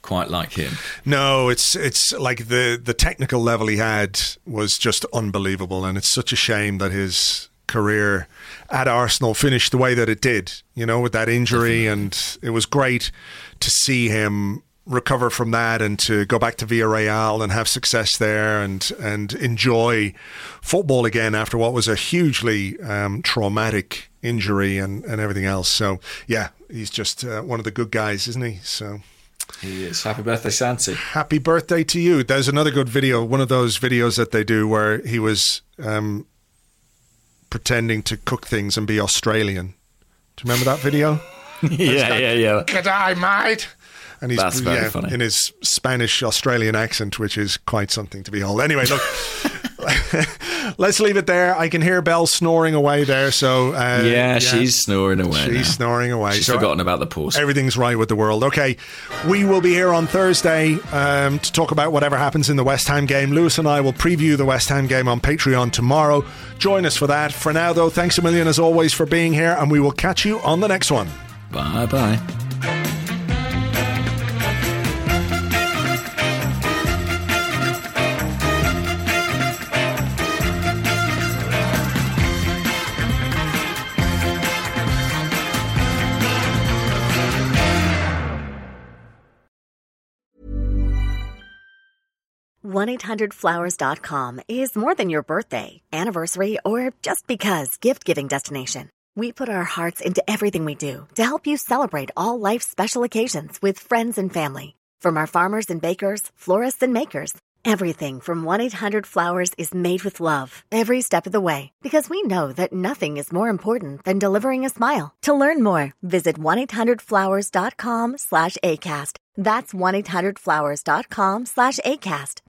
quite like him. No, it's it's like the, the technical level he had was just unbelievable, and it's such a shame that his career at Arsenal finished the way that it did, you know, with that injury. Definitely. And it was great to see him recover from that and to go back to Villarreal and have success there and and enjoy football again after what was a hugely um, traumatic injury and, and everything else. So, yeah, he's just uh, one of the good guys, isn't he? So he is. Happy birthday, Santi. Happy birthday to you. There's another good video, one of those videos that they do where he was um, pretending to cook things and be Australian. Do you remember that video? yeah, yeah, yeah. G'day, mate. And he's That's very yeah, funny. in his Spanish Australian accent, which is quite something to behold. Anyway, look, let's leave it there. I can hear Belle snoring away there. So uh, yeah, yeah, she's snoring away. She's now. snoring away. She's so forgotten about the pause. Everything's right with the world. Okay, we will be here on Thursday um, to talk about whatever happens in the West Ham game. Lewis and I will preview the West Ham game on Patreon tomorrow. Join us for that. For now, though, thanks a million as always for being here, and we will catch you on the next one. Bye bye. one eight hundred flowers dot com is more than your birthday, anniversary, or just because gift-giving destination. We put our hearts into everything we do to help you celebrate all life's special occasions with friends and family. From our farmers and bakers, florists and makers, everything from one eight hundred flowers is made with love every step of the way, because we know that nothing is more important than delivering a smile. To learn more, visit one eight hundred flowers dot com slash ACAST. That's one eight hundred flowers dot com slash ACAST.